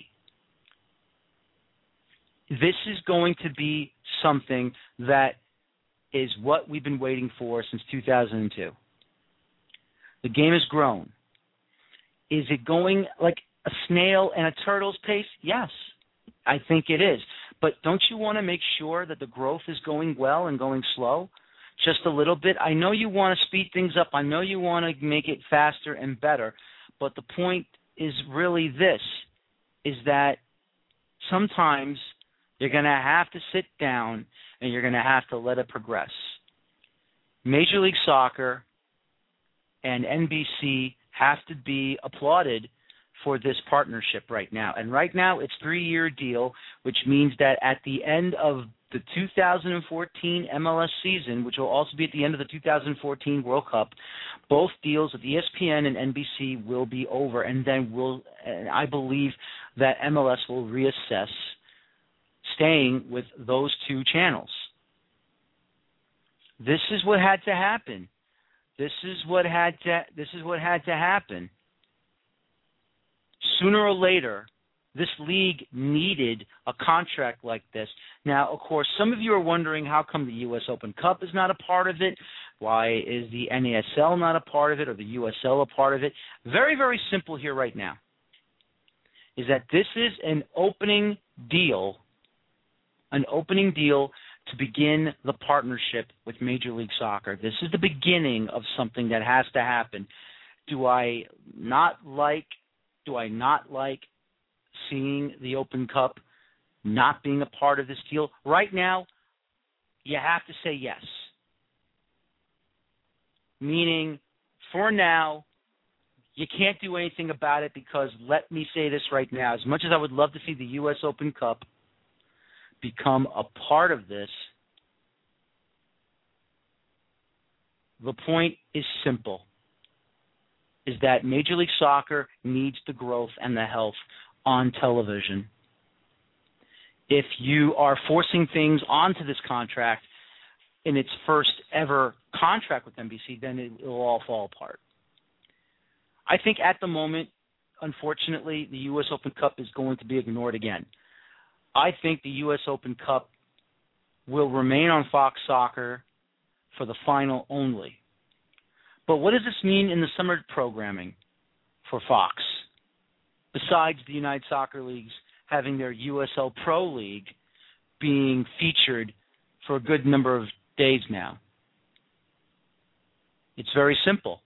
This is going to be something that is what we've been waiting for since two thousand two. The game has grown. Is it going like a snail and a turtle's pace? Yes, I think it is. But don't you want to make sure that the growth is going well and going slow? Just a little bit. I know you want to speed things up. I know you want to make it faster and better. But the point is really this, is that sometimes you're going to have to sit down and you're going to have to let it progress. Major League Soccer and N B C have to be applauded for this partnership right now. And right now it's a three-year deal, which means that at the end of the two thousand fourteen M L S season, which will also be at the end of the two thousand fourteen World Cup, both deals with E S P N and N B C will be over, and then we'll, and I believe that M L S will reassess staying with those two channels. This is what had to happen. This is what had to. This is what had to happen. Sooner or later, this league needed a contract like this. Now, of course, some of you are wondering how come the U S Open Cup is not a part of it? Why is the N A S L not a part of it, or the U S L a part of it? Very, very simple here right now, is that this is an opening deal, an opening deal to begin the partnership with Major League Soccer. This is the beginning of something that has to happen. Do I not like, do I not like seeing the Open Cup not being a part of this deal? Right now, you have to say yes. Meaning, for now, you can't do anything about it because, let me say this right now, as much as I would love to see the U S Open Cup become a part of this, the point is simple, is that Major League Soccer needs the growth and the health on television. If you are forcing things onto this contract, in its first ever contract with N B C, then it will all fall apart. I think at the moment, unfortunately, the U S Open Cup is going to be ignored again. I think the U S Open Cup will remain on Fox Soccer for the final only. But what does this mean in the summer programming for Fox? Besides the United Soccer Leagues having their U S L Pro League being featured for a good number of days now. It's very simple.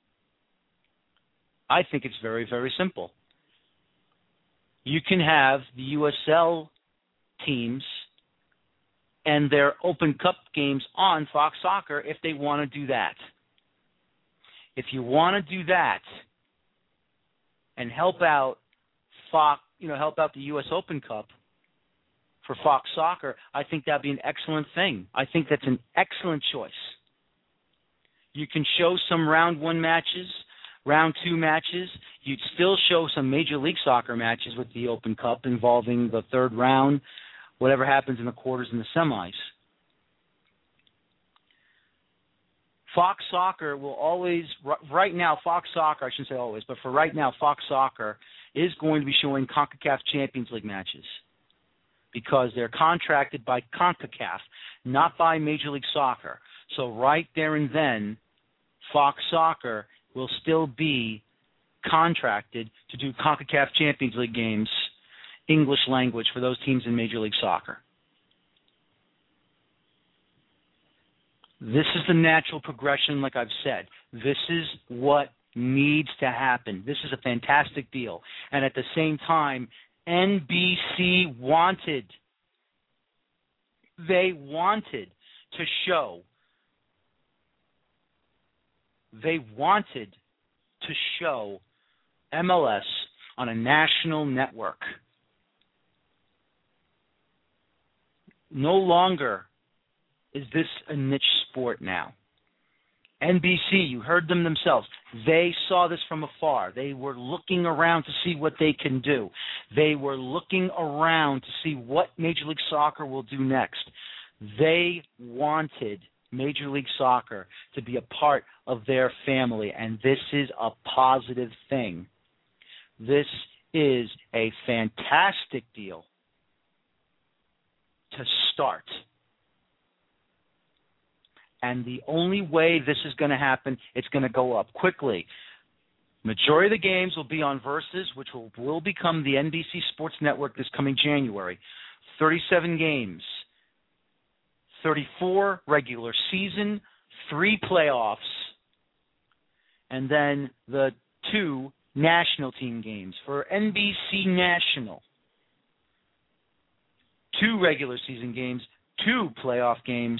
I think it's very, very simple. You can have the U S L teams and their Open Cup games on Fox Soccer if they want to do that. If you want to do that and help out Fox, you know, help out the U S Open Cup for Fox Soccer, I think that'd be an excellent thing. I think that's an excellent choice. You can show some round one matches, round two matches. You'd still show some Major League Soccer matches with the Open Cup involving the third round, whatever happens in the quarters and the semis. Fox Soccer will always, right now, Fox Soccer, I shouldn't say always, but for right now, Fox Soccer is going to be showing CONCACAF Champions League matches because they're contracted by CONCACAF, not by Major League Soccer. So right there and then, Fox Soccer will still be contracted to do CONCACAF Champions League games, English language, for those teams in Major League Soccer. This is the natural progression, like I've said. This is what needs to happen. This is a fantastic deal. And at the same time, N B C wanted, they wanted to show, they wanted to show M L S on a national network. No longer is this a niche sport now. N B C, you heard them themselves. They saw this from afar. They were looking around to see what they can do. They were looking around to see what Major League Soccer will do next. They wanted Major League Soccer to be a part of their family, and this is a positive thing. This is a fantastic deal to start. And the only way this is going to happen, it's going to go up quickly. Majority of the games will be on Versus, which will, will become the N B C Sports Network this coming January. thirty-seven games, thirty-four regular season, three playoffs, and then the two national team games for N B C National. Two regular season games, two playoff games,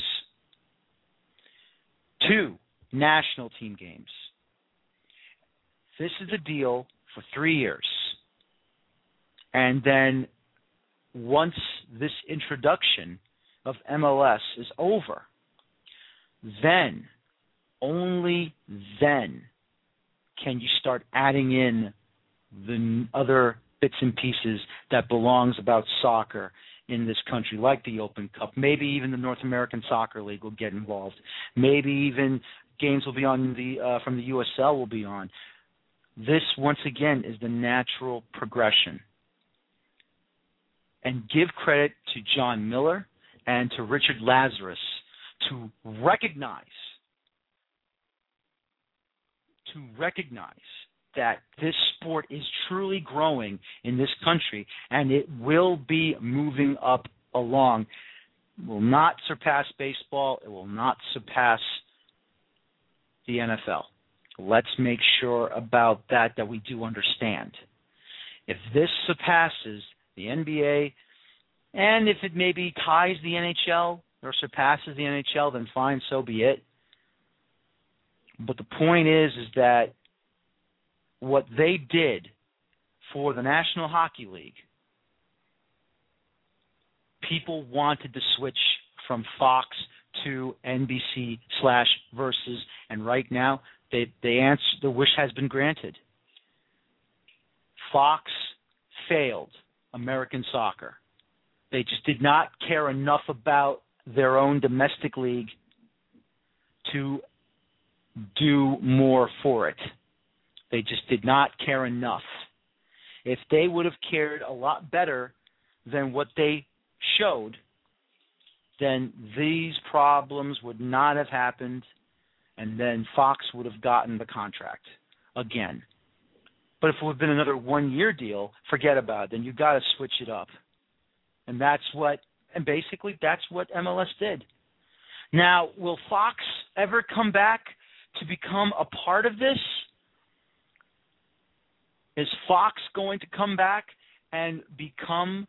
two national team games. This is a deal for three years. And then once this introduction of M L S is over, then, only then, can you start adding in the other bits and pieces that belongs about soccer in this country, like the Open Cup. Maybe even the North American Soccer League will get involved. Maybe even games will be on the uh, from the U S L will be on. This, once again, is the natural progression. And give credit to John Miller and to Richard Lazarus to recognize, to recognize that this sport is truly growing in this country, and it will be moving up along. It will not surpass baseball. It will not surpass the N F L. Let's make sure about that, that we do understand. If this surpasses the N B A, and if it maybe ties the N H L or surpasses the N H L, then fine, so be it. But the point is, is that what they did for the National Hockey League, people wanted to switch from Fox to N B C slash Versus, and right now they they answer, the wish has been granted. Fox failed American soccer. They just did not care enough about their own domestic league to do more for it. They just did not care enough. If they would have cared a lot better than what they showed, then these problems would not have happened, and then Fox would have gotten the contract again. But if it would have been another one-year deal, forget about it. Then you've got to switch it up. And that's what, and basically that's what M L S did. Now, will Fox ever come back to become a part of this? Is Fox going to come back and become,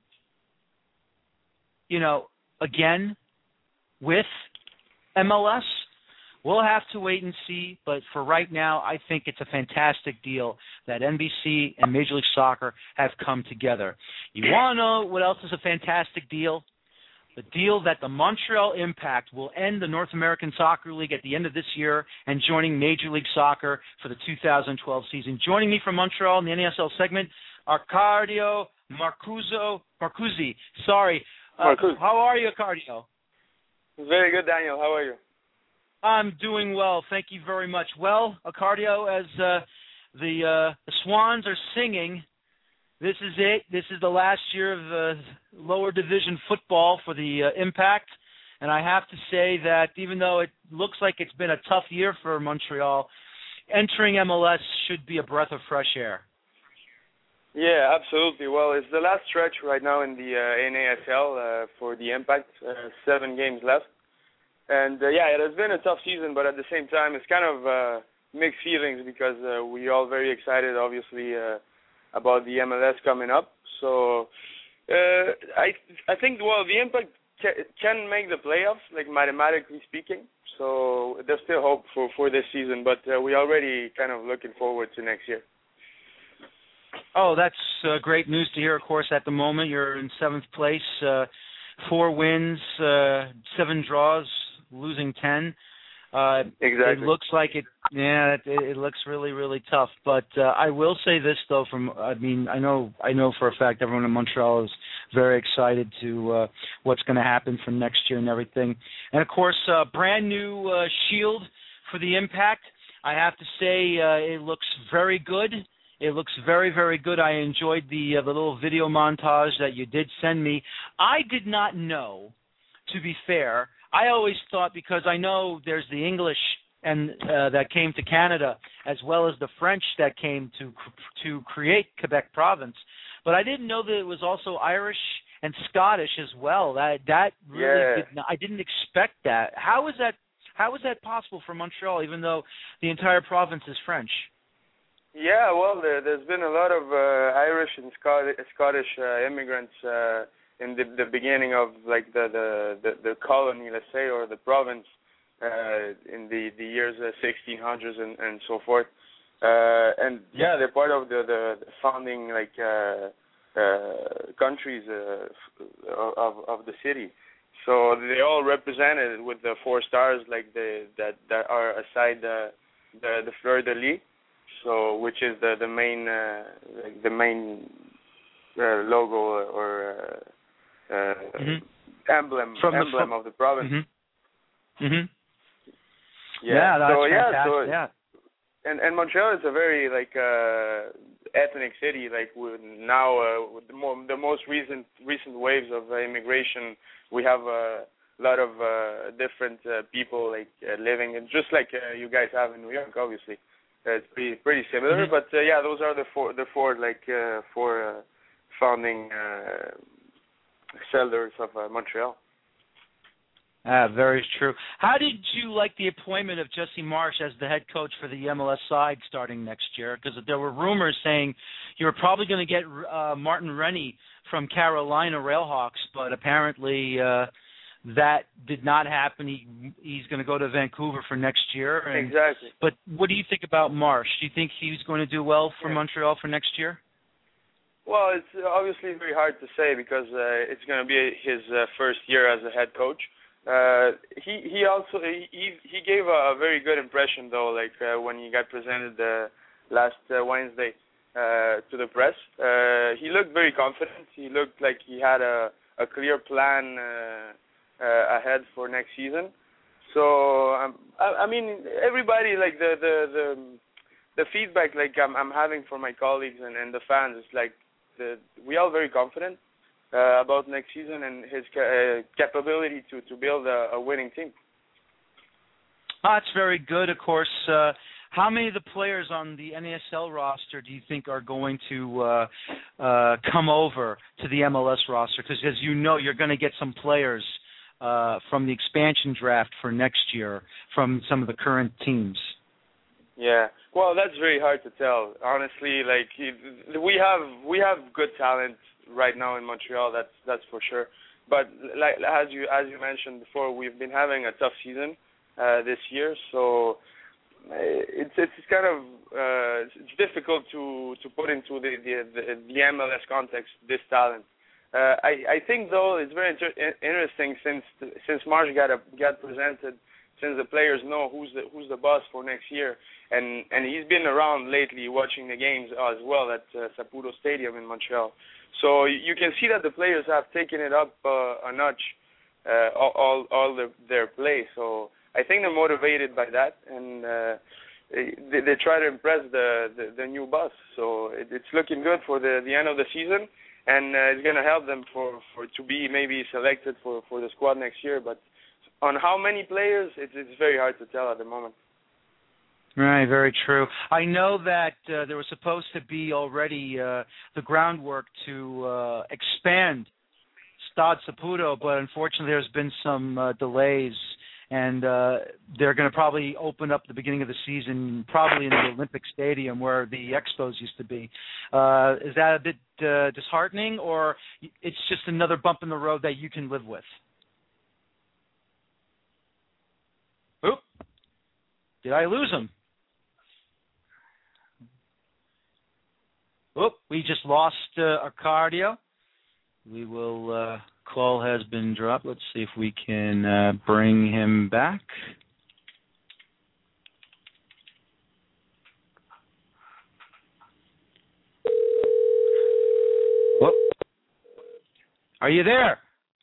you know, again with M L S? We'll have to wait and see, but for right now, I think it's a fantastic deal that N B C and Major League Soccer have come together. You want to know what else is a fantastic deal? The deal that the Montreal Impact will end the North American Soccer League at the end of this year and joining Major League Soccer for the two thousand twelve season. Joining me from Montreal in the N A S L segment, Arcadio Marcuzzo, Marcuzzi. Sorry. Uh, how are you, Arcadio? Very good, Daniel. How are you? I'm doing well. Thank you very much. Well, Arcadio, as uh, the, uh, the Swans are singing, this is it. This is the last year of uh, lower division football for the uh, Impact. And I have to say that even though it looks like it's been a tough year for Montreal, entering M L S should be a breath of fresh air. Yeah, absolutely. Well, it's the last stretch right now in the uh, N A S L uh, for the Impact. Uh, seven games left. And, uh, yeah, it has been a tough season, but at the same time, it's kind of uh, mixed feelings because uh, we're all very excited, obviously, uh, about the M L S coming up. So uh, I I think, well, the Impact ca- can make the playoffs, like mathematically speaking. So there's still hope for, for this season, but uh, we're already kind of looking forward to next year. Oh, that's uh, great news to hear, of course, at the moment. You're in seventh place, uh, four wins, uh, seven draws, losing ten. Uh, exactly. It looks like it. Yeah, it, it looks really, really tough. But uh, I will say this though. From I mean, I know, I know for a fact everyone in Montreal is very excited to uh, what's going to happen for next year and everything. And of course, uh, brand new uh, shield for the Impact. I have to say, uh, it looks very good. It looks very, very good. I enjoyed the uh, the little video montage that you did send me. I did not know, to be fair. I always thought, because I know there's the English and uh, that came to Canada, as well as the French that came to to create Quebec province, but I didn't know that it was also Irish and Scottish as well. That that really yeah. did not, I didn't expect that. How is that? How is that possible for Montreal, even though the entire province is French? Yeah, well, there, there's been a lot of uh, Irish and Scot- Scottish uh, immigrants uh, in the, the beginning of like the, the, the, the colony, let's say, or the province uh, in the, the years uh, sixteen hundreds and, and so forth. Uh, and yeah, they're part of the, the, the founding like uh, uh, countries uh, of of the city. So they all represented with the four stars, like the that that are aside the the, the fleur de lis. So, which is the the main uh, the main uh, logo or uh, uh, mm-hmm. emblem From emblem the fo- of the province. Mm-hmm. Mm-hmm. Yeah. yeah, that's so yeah, fantastic. so yeah. And and Montreal is a very like uh, ethnic city. Like with now, uh, with the, more, the most recent recent waves of uh, immigration, we have a lot of uh, different uh, people like uh, living, and just like uh, you guys have in New York, obviously. Uh, it's pretty pretty similar, mm-hmm. but uh, yeah, those are the four the four like uh, four uh, founding uh, settlers of uh, Montreal. Ah, very true. How did you like the appointment of Jesse Marsh as the head coach for the M L S side starting next year? Because there were rumors saying you were probably going to get uh, Martin Rennie from Carolina Railhawks, but apparently uh, that did not happen. He he's going to go to Vancouver for next year. And, exactly. But what do you think about Marsh? Do you think he's going to do well for yeah. Montreal for next year? Well, it's obviously very hard to say because uh, it's going to be his uh, first year as a head coach. Uh, he he also he he gave a, a very good impression though, like uh, when he got presented uh, last uh, Wednesday uh, to the press. Uh, he looked very confident. He looked like he had a a clear plan Uh, Uh, ahead for next season. So um, I, I mean, everybody like the the the, the feedback like I'm I'm having from my colleagues and, and the fans is like the, we are very confident uh, about next season and his ca- uh, capability to to build a, a winning team. That's very good. Of course, uh, how many of the players on the N A S L roster do you think are going to uh, uh, come over to the M L S roster? Because as you know, you're going to get some players uh, from the expansion draft for next year from some of the current teams. Yeah, well, that's very hard to tell. Honestly, like we have we have good talent right now in Montreal. That's that's for sure. But like as you as you mentioned before, we've been having a tough season uh, this year, so it's it's kind of uh, it's difficult to, to put into the, the the the M L S context this talent. Uh, I I think though it's very inter- interesting since since March got a, got presented. Since the players know who's the who's the boss for next year, and and he's been around lately watching the games as well at uh, Saputo Stadium in Montreal. So you can see that the players have taken it up uh, a notch, uh, all all, all the, their play. So I think they're motivated by that, and uh, they, they try to impress the, the, the new boss. So it, it's looking good for the, the end of the season, and uh, it's going to help them for, for to be maybe selected for, for the squad next year. But on how many players, it's, it's very hard to tell at the moment. Right, very true. I know that uh, there was supposed to be already uh, the groundwork to uh, expand Stade Saputo, but unfortunately there's been some uh, delays, and uh, they're going to probably open up the beginning of the season probably in the Olympic Stadium where the Expos used to be. Uh, is that a bit uh, disheartening, or it's just another bump in the road that you can live with? Oop. Did I lose him? Oop, we just lost uh, Arcadio. We will, uh, call has been dropped. Let's see if we can uh, bring him back. Whoop. Are you there?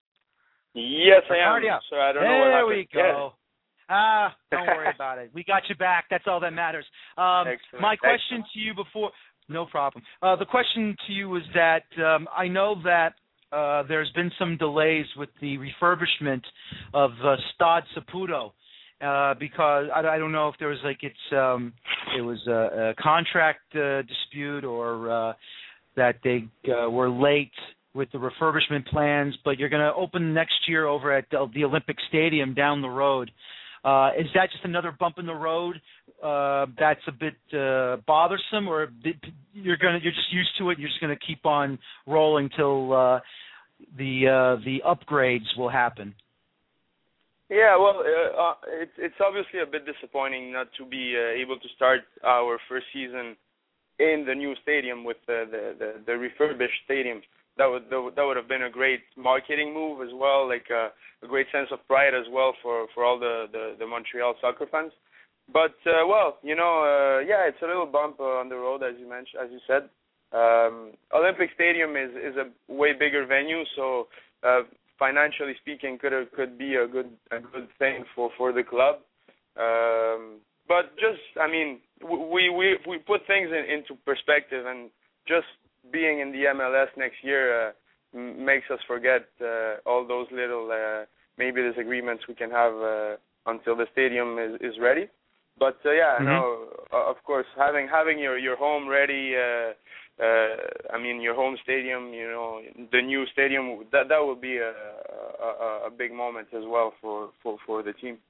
Yes, I am. Arcadio. So I don't there know what happened. we go. Yeah. Ah, don't worry about it. We got you back. That's all that matters. Um, my question Excellent. to you before, no problem. Uh, the question to you is that um, I know that uh, there's been some delays with the refurbishment of uh, Stade Saputo uh, because I, I don't know if there was like it's um, it was a, a contract uh, dispute or uh, that they uh, were late with the refurbishment plans, but you're going to open next year over at the, the Olympic Stadium down the road. Uh, is that just another bump in the road uh, that's a bit uh, bothersome, or you're going you're just used to it? You're just going to keep on rolling till uh, the uh, the upgrades will happen. Yeah, well, uh, uh, it's it's obviously a bit disappointing not to be uh, able to start our first season in the new stadium with the the, the, the refurbished stadium. That would that would have been a great marketing move as well, like a, a great sense of pride as well for, for all the, the, the Montreal soccer fans. But uh, well, you know, uh, yeah, it's a little bump uh, on the road as you mentioned, as you said. Um, Olympic Stadium is, is a way bigger venue, so uh, financially speaking, could could be a good a good thing for, for the club. Um, but just, I mean, we we we put things in, into perspective, and just being in the M L S next year uh, m- makes us forget uh, all those little uh, maybe disagreements we can have uh, until the stadium is, is ready. But uh, yeah, mm-hmm. no, uh, of course, having having your, your home ready, uh, uh, I mean your home stadium, you know, the new stadium, that that will be a, a, a big moment as well for, for, for the team.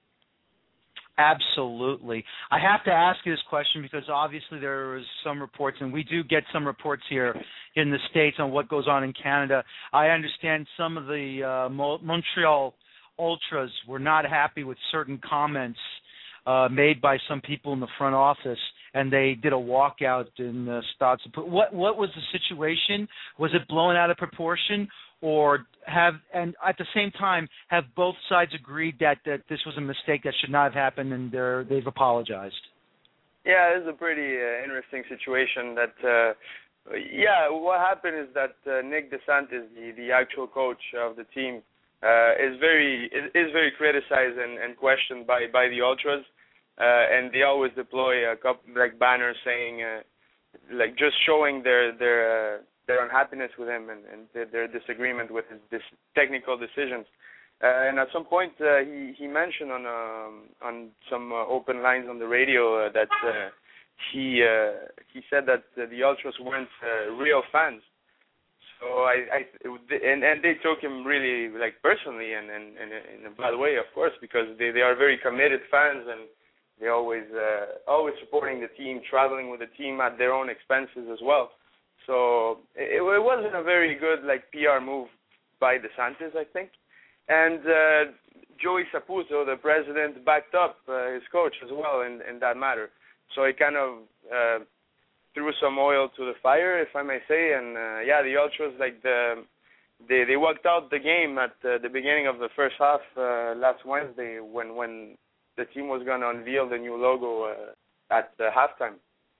Absolutely. I have to ask you this question because obviously there is some reports, and we do get some reports here in the States on what goes on in Canada. I understand some of the uh, Montreal Ultras were not happy with certain comments uh, made by some people in the front office, and they did a walkout in the Stade. What what was the situation? Was it blown out of proportion? Or have, and at the same time, have both sides agreed that, that this was a mistake that should not have happened, and they're, they've apologized? Yeah, it's a pretty uh, interesting situation. That, uh, yeah, what happened is that uh, Nick DeSantis, the, the actual coach of the team, uh, is very is, is very criticized and, and questioned by, by the ultras, uh, and they always deploy a couple like banners saying uh, like just showing their their uh, their unhappiness with him and, and their, their disagreement with his this technical decisions. Uh, and at some point, uh, he he mentioned on um, on some uh, open lines on the radio uh, that uh, he uh, he said that uh, the ultras weren't uh, real fans. So I, I and and they took him really like personally and, and, and in a bad way, of course, because they, they are very committed fans and they always uh, always supporting the team, traveling with the team at their own expenses as well. So it, it wasn't a very good like P R move by DeSantis, I think. And uh, Joey Saputo, the president, backed up uh, his coach as well in, in that matter. So he kind of uh, threw some oil to the fire, if I may say. And uh, yeah, the ultras like the they they walked out the game at uh, the beginning of the first half uh, last Wednesday when when the team was going to unveil the new logo uh, at uh, halftime.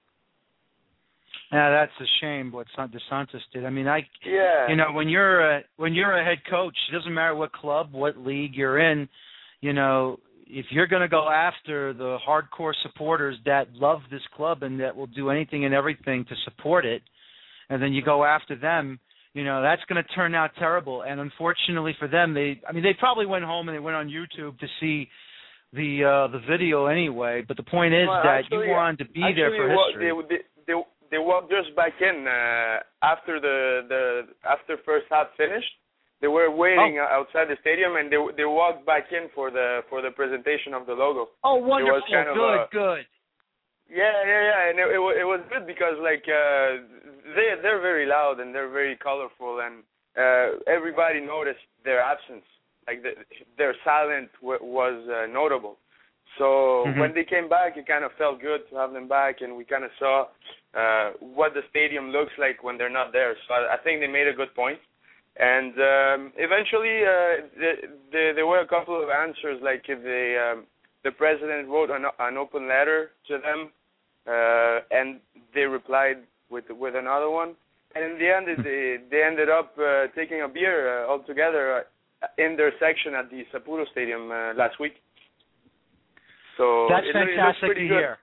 Yeah, that's a shame what DeSantis did. I mean, I, yeah. you know, when you're a when you're a head coach, it doesn't matter what club, what league you're in. You know, if you're going to go after the hardcore supporters that love this club and that will do anything and everything to support it, and then you go after them, you know, that's going to turn out terrible. And unfortunately for them, they, I mean, they probably went home and they went on YouTube to see the uh, the video anyway. But the point is well, that actually, you wanted to be actually, there for history. Well, they, they, they, They walked just back in uh, after the, the after first half finished. They were waiting oh. outside the stadium, and they they walked back in for the for the presentation of the logo. Oh, wonderful! Kind of good, a, good. Yeah, yeah, yeah, and it, it it was good because like uh, they they're very loud and they're very colorful, and uh, everybody noticed their absence. Like the, their silence w- was uh, notable. So mm-hmm. when they came back, it kind of felt good to have them back, and we kind of saw uh, what the stadium looks like when they're not there. So I, I think they made a good point. And um, eventually, uh, the, the, there were a couple of answers, like the um, the president wrote an, an open letter to them, uh, and they replied with with another one. And in the end, they they ended up uh, taking a beer uh, all together in their section at the Saputo Stadium uh, last week. So that's it, fantastic it to hear.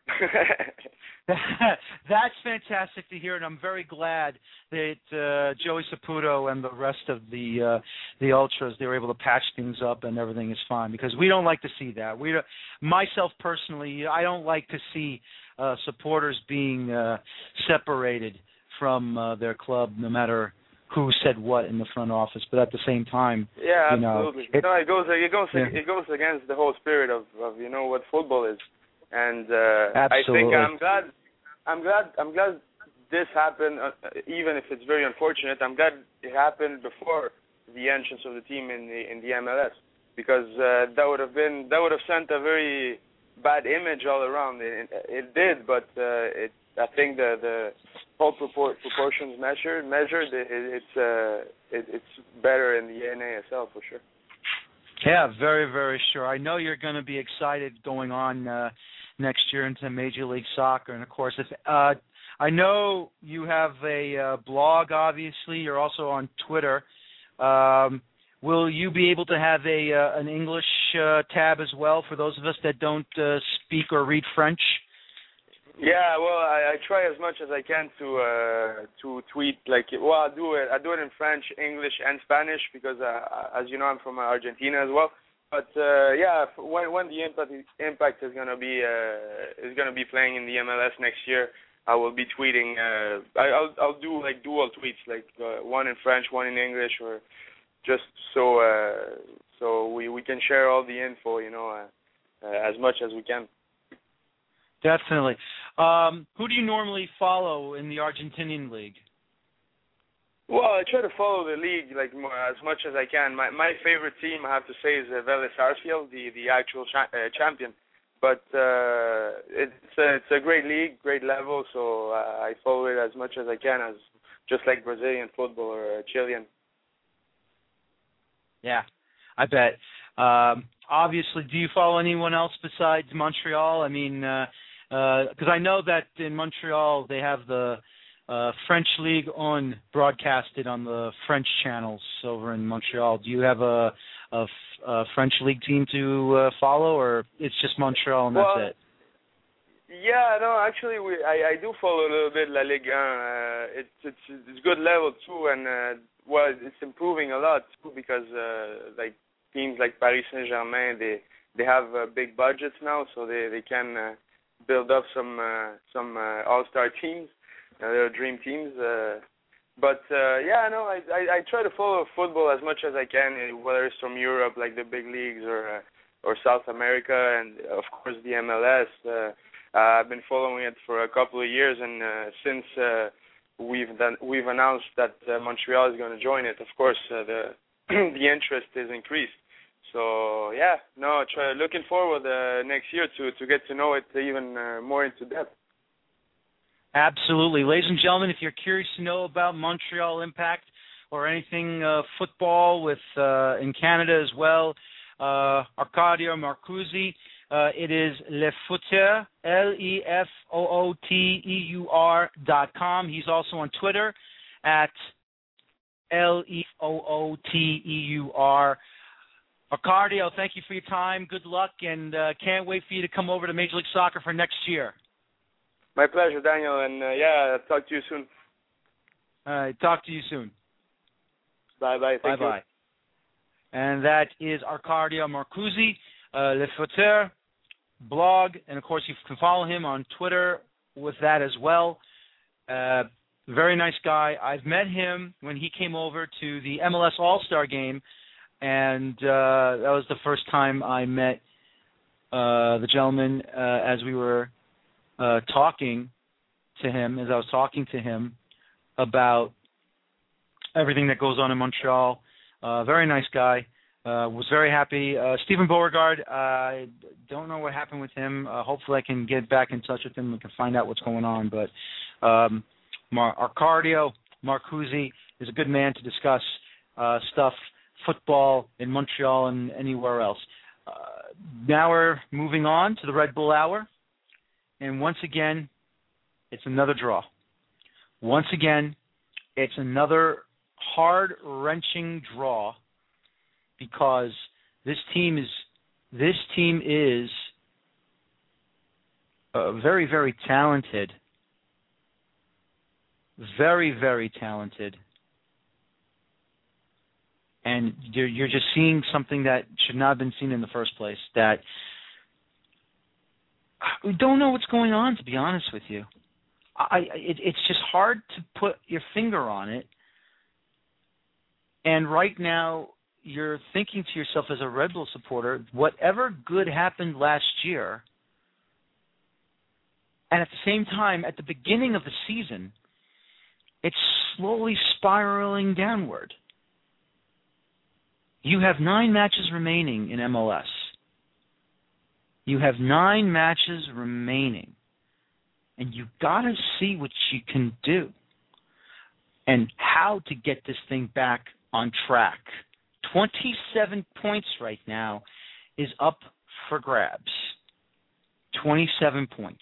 That's fantastic to hear, and I'm very glad that uh, Joey Saputo and the rest of the uh, the ultras, they were able to patch things up and everything is fine, because we don't like to see that. We, don't, myself personally, I don't like to see uh, supporters being uh, separated from uh, their club, no matter who said what in the front office. But at the same time, yeah, you know, absolutely. it, no, it goes it goes yeah. it goes against the whole spirit of, of you know what football is, and uh, absolutely. I think I'm glad I'm glad I'm glad this happened, uh, even if it's very unfortunate. I'm glad it happened before the entrance of the team in the in the M L S, because uh, that would have been that would have sent a very bad image all around. It, it did, but uh, it I think the the whole propor- proportions measured measured it, it's uh it, it's better in the N A S L for sure. Yeah, very very sure. I know you're going to be excited going on uh, next year into Major League Soccer, and of course, if uh, I know you have a uh, blog. Obviously, you're also on Twitter. Um, will you be able to have a uh, an English uh, tab as well for those of us that don't uh, speak or read French? Yeah, well, I, I try as much as I can to uh, to tweet. Like, well, I do it. I do it in French, English, and Spanish because, uh, as you know, I'm from Argentina as well. But uh, yeah, when when the impact impact is gonna be uh, is gonna be playing in the M L S next year, I will be tweeting. Uh, I, I'll I'll do like dual tweets, like uh, one in French, one in English, or just so uh, so we, we can share all the info, you know, uh, uh, as much as we can. Definitely. Um, who do you normally follow in the Argentinian league? Well, I try to follow the league like more, as much as I can. My my favorite team, I have to say, is uh, Vélez Sarsfield, the the actual cha- uh, champion. But uh, it's a, it's a great league, great level, so uh, I follow it as much as I can, as just like Brazilian football or uh, Chilean. Yeah, I bet. Um, obviously, do you follow anyone else besides Montreal? I mean, because uh, uh, I know that in Montreal they have the uh, French League on broadcasted on the French channels over in Montreal. Do you have a a, a French league team to uh, follow, or it's just Montreal and well, that's it? Yeah, no, actually, we I, I do follow a little bit La Ligue one. Uh, it's it's it's good level too, and uh, well, it's improving a lot too because uh, like teams like Paris Saint-Germain, they they have uh, big budgets now, so they they can uh, build up some uh, some uh, all-star teams, uh, their dream teams. Uh, but uh, yeah, no, I, I I try to follow football as much as I can, whether it's from Europe, like the big leagues, or uh, or South America, and of course the M L S. Uh, Uh, I've been following it for a couple of years, and uh, since uh, we've done, we've announced that uh, Montreal is going to join it, of course uh, the the interest is increased. So yeah, no, try, looking forward uh, next year to to get to know it even uh, more into depth. Absolutely, ladies and gentlemen, if you're curious to know about Montreal Impact or anything uh, football with uh, in Canada as well, uh, Arcadio Marcuzzi. Uh, it is Le Footeur, L E F O O T E U R dot com. He's also on Twitter at L E F O O T E U R. Arcadio, thank you for your time. Good luck, and uh, can't wait for you to come over to Major League Soccer for next year. My pleasure, Daniel, and uh, yeah, I'll talk to you soon. All right, talk to you soon. Bye-bye. Thank Bye-bye. you. And that is Arcadio Marcuzzi, uh, Le Footeur blog, and of course you can follow him on Twitter with that as well. Uh, very nice guy. I've met him when he came over to the M L S All-Star game, and uh, that was the first time I met uh, the gentleman uh, as we were uh, talking to him, as I was talking to him about everything that goes on in Montreal. Uh, very nice guy. Uh, was very happy. Uh, Stephen Beauregard, I uh, don't know what happened with him. Uh, hopefully I can get back in touch with him and can find out what's going on. But um, Mar- Arcadio Marcuzzi is a good man to discuss uh, stuff, football in Montreal and anywhere else. Uh, now we're moving on to the Red Bull Hour. And once again, it's another draw. Once again, it's another heart-wrenching draw, because this team is this team is uh, very, very talented, very, very talented, and you're, you're just seeing something that should not have been seen in the first place. That we don't know what's going on, to be honest with you. I, it, it's just hard to put your finger on it. And right now, you're thinking to yourself as a Red Bull supporter, whatever good happened last year, and at the same time, at the beginning of the season, it's slowly spiraling downward. You have nine matches remaining in M L S. You have nine matches remaining, and you've got to see what you can do and how to get this thing back on track. twenty-seven points right now is up for grabs. twenty-seven points.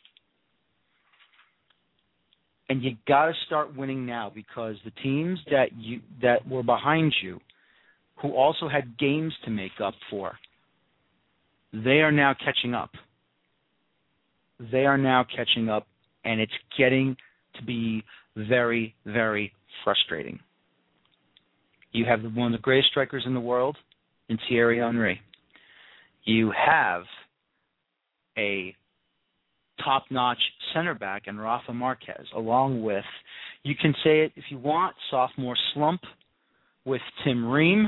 And you got to start winning now, because the teams that you that were behind you, who also had games to make up for, they are now catching up. They are now catching up, and it's getting to be very, very frustrating. You have one of the greatest strikers in the world in Thierry Henry. You have a top-notch center back in Rafa Marquez, along with, you can say it if you want, sophomore slump with Tim Ream.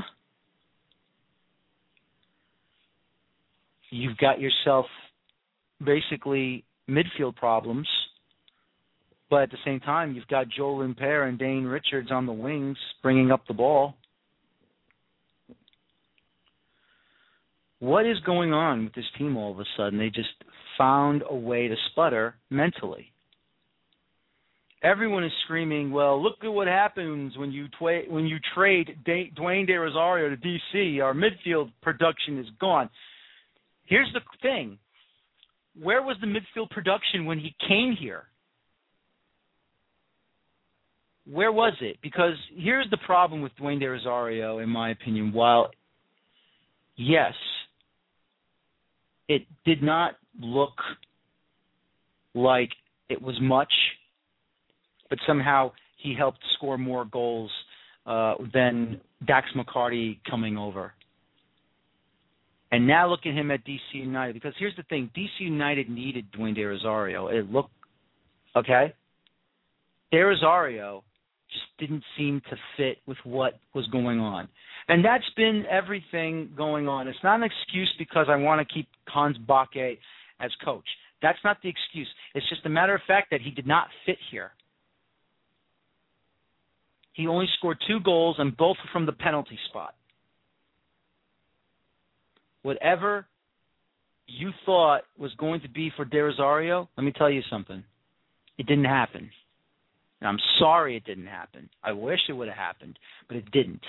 You've got yourself basically midfield problems, but at the same time, you've got Joel Limper and Dane Richards on the wings bringing up the ball. What is going on with this team all of a sudden? They just found a way to sputter mentally. Everyone is screaming, well, look at what happens when you twa- when you trade De- Dwayne De Rosario to D C. Our midfield production is gone. Here's the thing. Where was the midfield production when he came here? Where was it? Because here's the problem with Dwayne De Rosario, in my opinion. While yes, it did not look like it was much, but somehow he helped score more goals uh, than Dax McCarty coming over. And now look at him at D C United, because here's the thing, D C United needed Dwayne De Rosario. It looked, okay? De Rosario just didn't seem to fit with what was going on. And that's been everything going on. It's not an excuse because I want to keep Hans Backe as coach. That's not the excuse. It's just a matter of fact that he did not fit here. He only scored two goals, and both from the penalty spot. Whatever you thought was going to be for De Rosario, let me tell you something. It didn't happen. And I'm sorry it didn't happen. I wish it would have happened, but it didn't.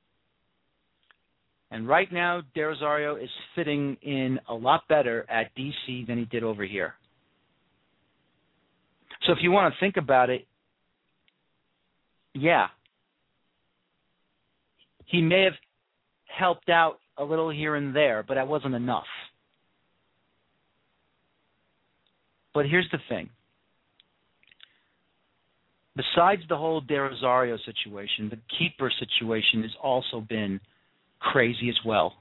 And right now, De Rosario is fitting in a lot better at D C than he did over here. So if you want to think about it, yeah, he may have helped out a little here and there, but that wasn't enough. But here's the thing. Besides the whole De Rosario situation, the keeper situation has also been crazy as well.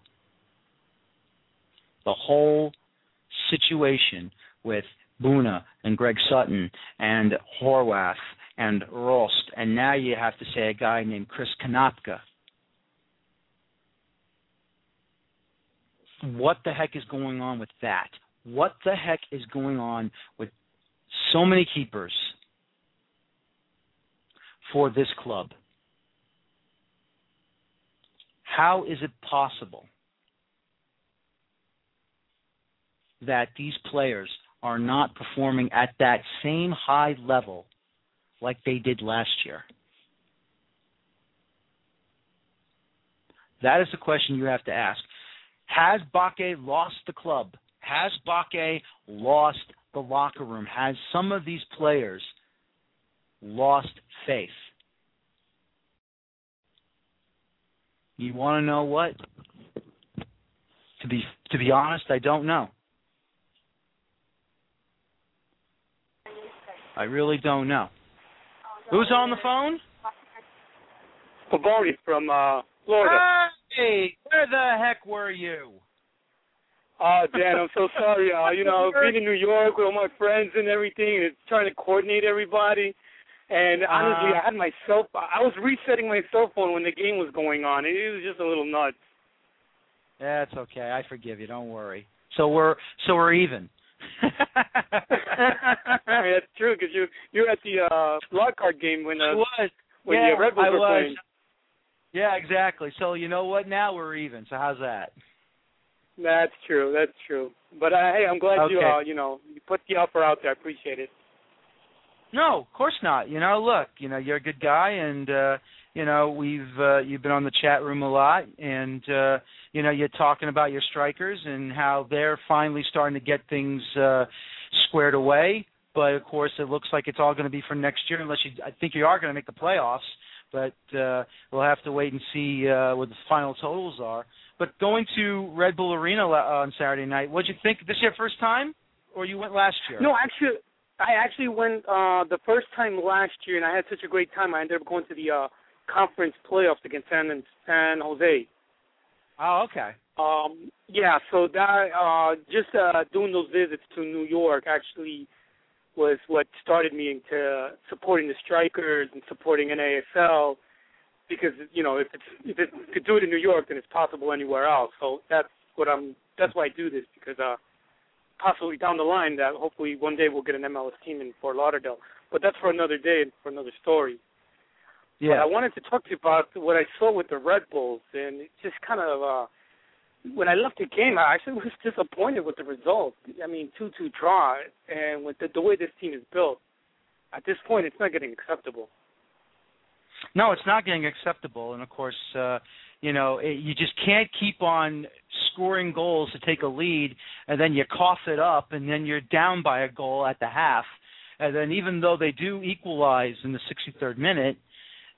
The whole situation with Buna and Greg Sutton and Horwath and Rost, and now you have to say a guy named Chris Kanopka. What the heck is going on with that? What the heck is going on with so many keepers for this club? How is it possible that these players are not performing at that same high level like they did last year? That is the question you have to ask. Has Backe lost the club? Has Backe lost the locker room? Has some of these players lost faith? You want to know what? To be to be honest, I don't know. I really don't know. Who's on the phone? Pavoni from uh, Florida. Hey, where the heck were you? Oh, Dan, I'm so sorry. Uh, you know, being in New York with all my friends and everything, and trying to coordinate everybody. And honestly, uh, I had my cell I was resetting my cell phone when the game was going on. It was just a little nuts. That's okay. I forgive you. Don't worry. So we're so we're even. That's true, because you you were at the uh, Lockhart game when uh, was. when yeah, the Red Bulls I were was. playing. Yeah, exactly. So you know what? Now we're even. So how's that? That's true. That's true. But uh, hey, I'm glad okay. you uh, you know you put the offer out there. I appreciate it. No, of course not. You know, look, you know, you're a good guy, and uh, you know, we've uh, you've been on the chat room a lot, and uh, you know, you're talking about your strikers and how they're finally starting to get things uh, squared away. But of course, it looks like it's all going to be for next year, unless you. I think you are going to make the playoffs, but uh, we'll have to wait and see uh, what the final totals are. But going to Red Bull Arena on Saturday night, what'd you think? This your first time, or you went last year? No, actually. I actually went uh, the first time last year, and I had such a great time. I ended up going to the uh, conference playoffs against San, San Jose. Oh, okay. Um, yeah, so that uh, just uh, doing those visits to New York actually was what started me into supporting the strikers and supporting N A S L, because you know if it's if it could do it in New York, then it's possible anywhere else. So that's what I'm. That's why I do this, because. Uh, possibly down the line that hopefully one day we'll get an M L S team in Fort Lauderdale. But that's for another day and for another story. Yeah. But I wanted to talk to you about what I saw with the Red Bulls, and it just kind of, uh, when I left the game, I actually was disappointed with the result. I mean, two two draw, and with the, the way this team is built, at this point it's not getting acceptable. No, it's not getting acceptable, and of course, uh, you know, it, you just can't keep on scoring goals to take a lead, and then you cough it up, and then you're down by a goal at the half, and then even though they do equalize in the sixty-third minute,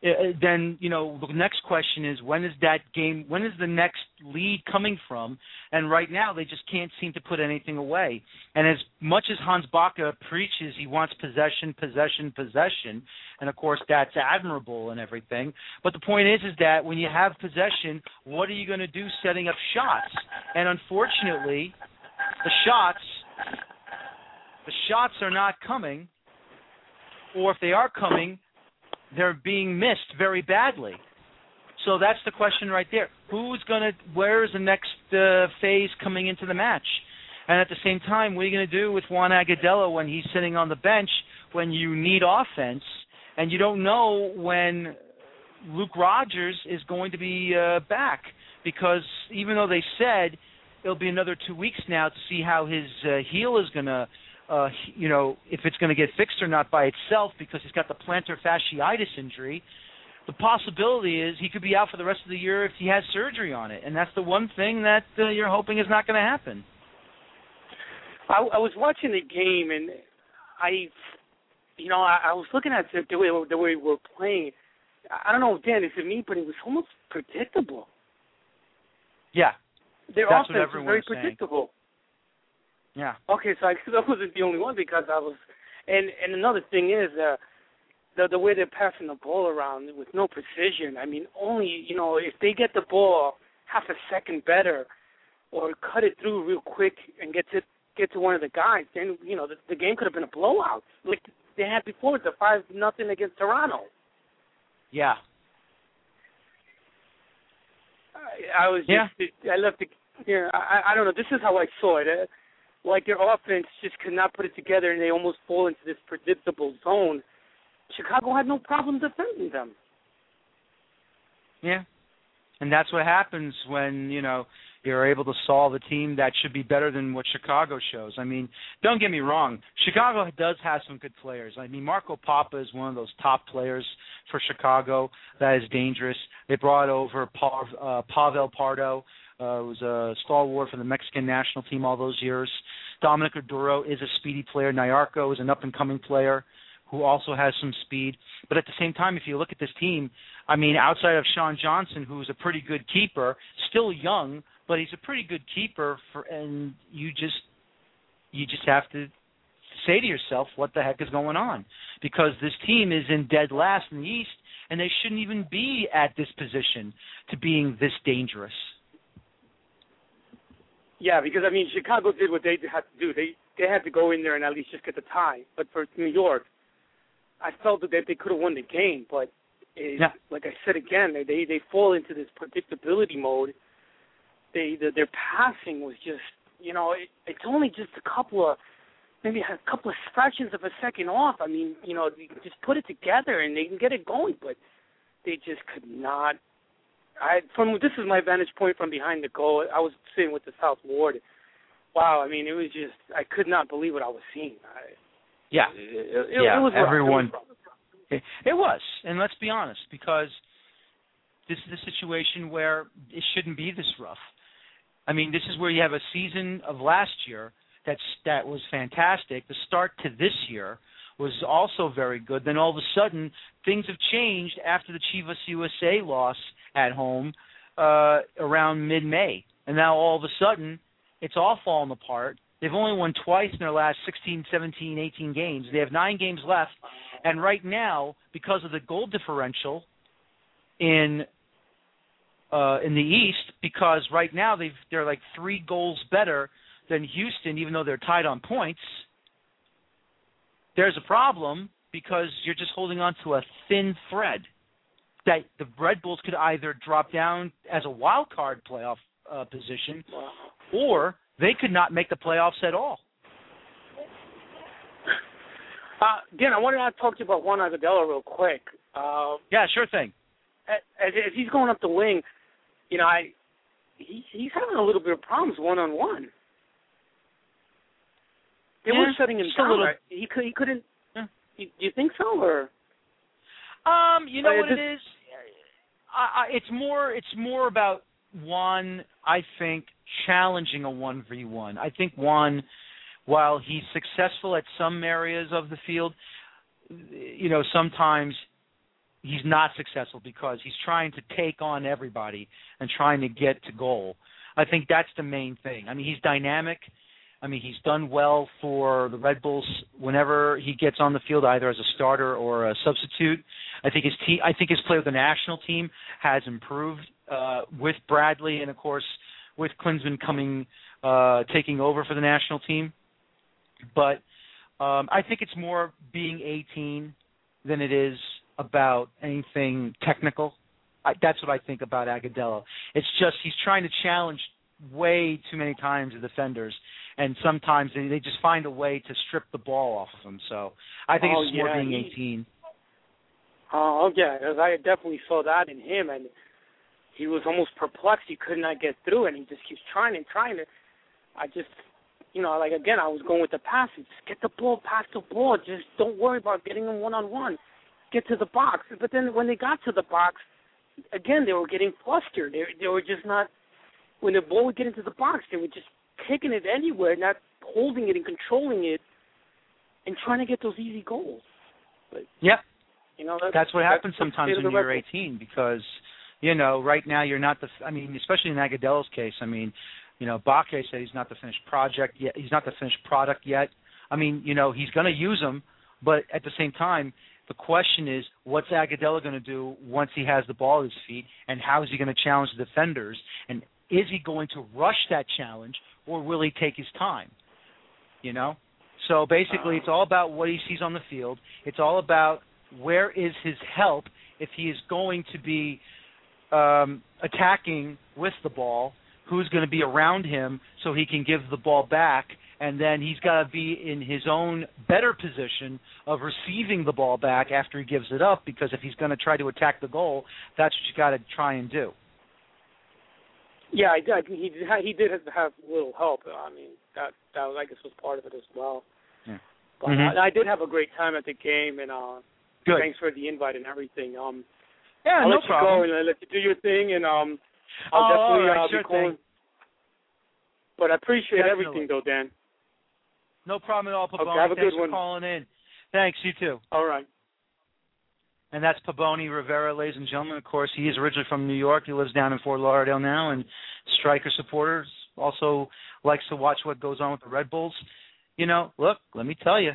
uh, then, you know, the next question is when is that game, when is the next lead coming from? And right now they just can't seem to put anything away. And as much as Hans Baca preaches he wants possession, possession, possession, and of course that's admirable and everything, but the point is is that when you have possession, what are you going to do setting up shots? And unfortunately, the shots, the shots are not coming, or if they are coming, they're being missed very badly. So that's the question right there. Who's going to, where is the next uh, phase coming into the match? And at the same time, what are you going to do with Juan Agudelo when he's sitting on the bench when you need offense and you don't know when Luke Rogers is going to be uh, back? Because even though they said it'll be another two weeks now to see how his uh, heel is going to, Uh, you know, if it's going to get fixed or not by itself because he's got the plantar fasciitis injury, the possibility is he could be out for the rest of the year if he has surgery on it. And that's the one thing that uh, you're hoping is not going to happen. I, I was watching the game, and I, you know, I, I was looking at the, the, way, the way we were playing. I don't know, Dan, is it me, but it was almost predictable. Yeah. Their that's offense was very predictable. Saying. Yeah. Okay, so I, I wasn't the only one because I was, and and another thing is uh, the the way they're passing the ball around with no precision. I mean, only you know if they get the ball half a second better, or cut it through real quick and get to get to one of the guys, then you know the, the game could have been a blowout like they had before with the five nothing against Toronto. Yeah. I, I was yeah. just I left the yeah I I don't know. This is how I saw it. Uh, Like their offense just could not put it together, and they almost fall into this predictable zone. Chicago had no problem defending them. Yeah, and that's what happens when, you know, you're able to solve a team that should be better than what Chicago shows. I mean, don't get me wrong. Chicago does have some good players. I mean, Marco Papa is one of those top players for Chicago that is dangerous. They brought over Pavel, uh, Pavel Pardo, uh, who was a stalwart for the Mexican national team all those years. Dominic Oduro is a speedy player. Nyarko is an up-and-coming player who also has some speed. But at the same time, if you look at this team, I mean, outside of Sean Johnson, who's a pretty good keeper, still young, but he's a pretty good keeper, for, and you just you just have to say to yourself, what the heck is going on? Because this team is in dead last in the East, and they shouldn't even be at this position to being this dangerous. Yeah, because, I mean, Chicago did what they had to do. They they had to go in there and at least just get the tie. But for New York, I felt that they could have won the game. But, it, yeah. like I said again, they, they they fall into this predictability mode. They the, Their passing was just, you know, it, it's only just a couple of, maybe a couple of fractions of a second off. I mean, you know, you can just put it together and they can get it going. But they just could not. I from this is my vantage point from behind the goal. I was sitting with the South Ward. Wow, I mean, it was just I could not believe what I was seeing. I, yeah, it, it, yeah, it was everyone. Rough. It, it was, and let's be honest, because this is a situation where it shouldn't be this rough. I mean, this is where you have a season of last year that's that was fantastic. The start to this year was also very good. Then all of a sudden, things have changed after the Chivas U S A loss at home uh, around mid-May. And now all of a sudden, it's all fallen apart. They've only won twice in their last sixteen, seventeen, eighteen games. They have nine games left. And right now, because of the goal differential in uh, in the East, because right now they've, they're like three goals better than Houston, even though they're tied on points, there's a problem because you're just holding on to a thin thread that the Red Bulls could either drop down as a wild card playoff uh, position, or they could not make the playoffs at all. Uh, Dan, I wanted to talk to you about Juan Agudelo real quick. Uh, yeah, sure thing. As, as he's going up the wing, you know, I he, he's having a little bit of problems one on one. They yeah, were shutting him down. Little... Right? He could, he couldn't. Yeah. Do you think so, or? Um, you know uh, what this... it is. I, I, it's more. It's more about Juan. I think challenging a one v one. I think Juan, while he's successful at some areas of the field, you know, sometimes he's not successful because he's trying to take on everybody and trying to get to goal. I think that's the main thing. I mean, he's dynamic. I mean, he's done well for the Red Bulls whenever he gets on the field, either as a starter or a substitute. I think his team, I think his play with the national team has improved uh, with Bradley, and of course with Klinsmann coming, uh, taking over for the national team. But um, I think it's more being eighteen than it is about anything technical. I, that's what I think about Agudelo. It's just he's trying to challenge way too many times the defenders, and sometimes they, they just find a way to strip the ball off of him. So I think oh, it's more yeah, being he, eighteen. Oh, yeah, I definitely saw that in him, and he was almost perplexed. He could not get through, and he just keeps trying and trying to. I just, you know, like, again, I was going with the passing. Just get the ball, pass the ball. Just don't worry about getting them one-on-one. Get to the box. But then when they got to the box, again, they were getting flustered. They, they were just not, when the ball would get into the box, they were just kicking it anywhere, not holding it and controlling it and trying to get those easy goals. But, yeah. You know, that's, that's what that's happens sometimes when you're eighteen because, you know, right now you're not the, I mean, especially in Agudelo's case, I mean, you know, Bakke said he's not the finished project yet. He's not the finished product yet. I mean, you know, he's going to use him, but at the same time, the question is, what's Agudelo going to do once he has the ball at his feet, and how is he going to challenge the defenders? And is he going to rush that challenge, or will he take his time? You know? So basically, it's all about what he sees on the field. It's all about where is his help if he is going to be um, attacking with the ball, who's going to be around him so he can give the ball back, and then he's got to be in his own better position of receiving the ball back after he gives it up, because if he's going to try to attack the goal, that's what you got to try and do. Yeah, I did. He he did have a little help. I mean, that that was, I guess, was part of it as well. Yeah. But mm-hmm. I, I did have a great time at the game, and uh, Good. Thanks for the invite and everything. Um, yeah, I'll no let problem. you go and I'll let you do your thing, and um, I'll oh, definitely right, uh, sure be calling. thing. But I appreciate Definitely. everything, though, Dan. No problem at all, Paboni. Okay, have a Thanks good for one. calling in. Thanks, you too. All right. And that's Paboni Rivera, ladies and gentlemen. Of course, he is originally from New York. He lives down in Fort Lauderdale now, and Striker supporters. Also likes to watch what goes on with the Red Bulls. You know, look, let me tell you,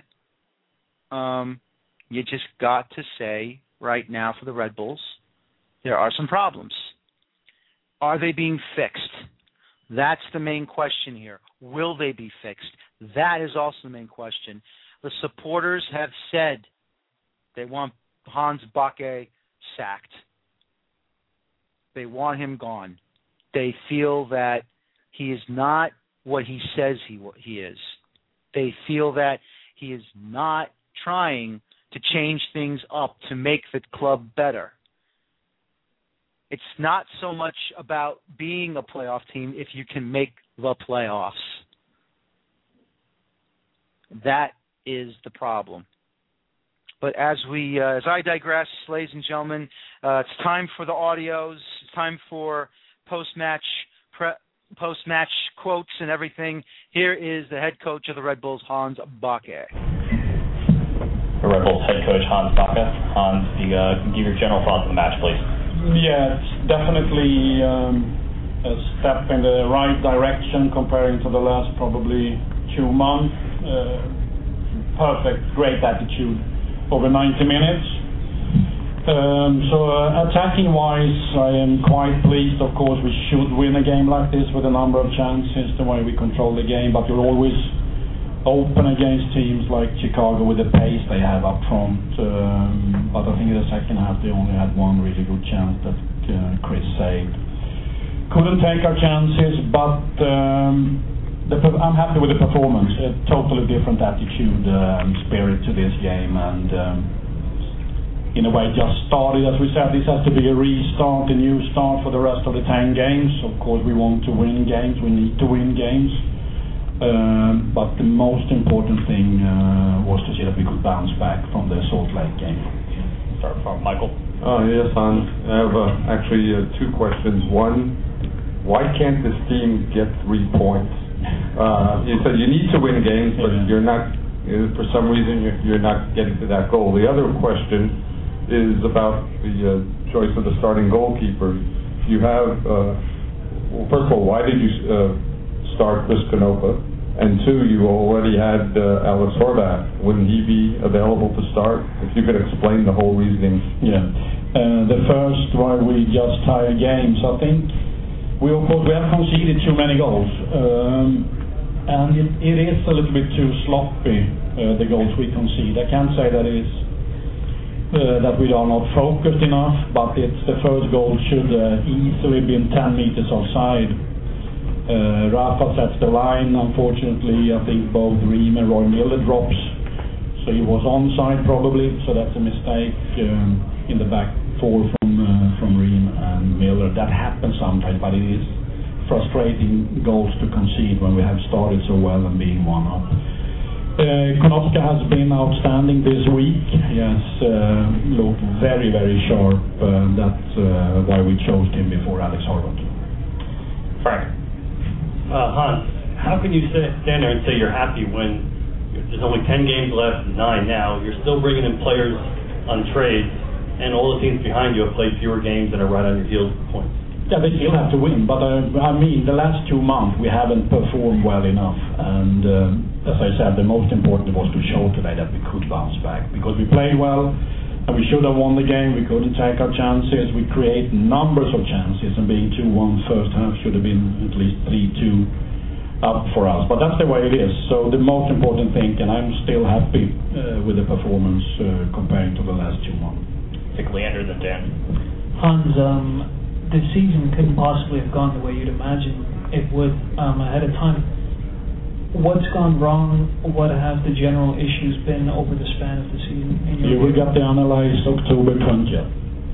um, you just got to say right now for the Red Bulls, there are some problems. Are they being fixed? That's the main question here. Will they be fixed? That is also the main question. The supporters have said they want Hans Bakke sacked. They want him gone. They feel that he is not what he says he he is. They feel that he is not trying to change things up to make the club better. It's not so much about being a playoff team if you can make the playoffs. That is the problem. But as we, uh, as I digress, ladies and gentlemen, uh, it's time for the audios. It's time for post-match pre- post-match quotes and everything. Here is the head coach of the Red Bulls, Hans Bakke. The Red Bulls head coach, Hans Bakke. Hans, you, uh, give your general thoughts on the match, please. Yeah, it's definitely um, a step in the right direction comparing to the last probably two months. Uh, perfect, great attitude over ninety minutes. Um, so uh, attacking-wise, I am quite pleased. Of course, we should win a game like this with a number of chances, the way we control the game, but you're always open against teams like Chicago with the pace they have up front. Um, but I think in the second half they only had one really good chance that uh, Chris saved. Couldn't take our chances, but um, the, I'm happy with the performance. A totally different attitude, um, spirit to this game, and um, in a way just started. As we said, this has to be a restart, a new start for the rest of the ten games. Of course, we want to win games. We need to win games. Um, but the most important thing uh, was to see that we could bounce back from the Salt Lake game. Start from Michael. Oh, yes, Hans. I have uh, actually uh, two questions. One, why can't this team get three points? Uh, you said you need to win games, but you're not, you know, for some reason, you're, you're not getting to that goal. The other question is about the uh, choice of the starting goalkeeper. You have, uh, well, first of all, why did you uh, start Chris Canopa? And two, you already had uh, Alex Horvath. Wouldn't he be available to start? If you could explain the whole reasoning. Yeah. Uh, the first, why we just tie games, I think we of course we have conceded too many goals, um, and it, it is a little bit too sloppy. Uh, the goals we concede. I can't say that it is uh, that we are not focused enough, but it's the first goal should uh, easily been ten meters offside. Uh, Rafa sets the line. Unfortunately, I think both Ream and Roy Miller drops, so he was onside probably. So that's a mistake um, in the back four from uh, from Ream and Miller. That happens sometimes, but it is frustrating goals to concede when we have started so well and being one up. Uh, Konopka has been outstanding this week. He has uh, looked very, very sharp. Uh, that's uh, why we chose him before Alex Horvath. Frank. Uh, Hans, how can you sit, stand there and say you're happy when there's only ten games left, nine now, you're still bringing in players on trades, and all the teams behind you have played fewer games and are right on your heels with points? Yeah, they still have to win, but uh, I mean, the last two months we haven't performed well enough, and uh, as I said, the most important was to show today that we could bounce back, because we played well, and we should have won the game. We couldn't take our chances. We create numbers of chances, and being two one first half should have been at least three two up for us, but that's the way it is. So the most important thing, and I'm still happy uh, with the performance uh, comparing to the last two months. Take Leander and then Dan. Hans, um, the season couldn't possibly have gone the way you'd imagine it would um, ahead of time. What's gone wrong? What have the general issues been over the span of the season? You will get the analyze October twentieth.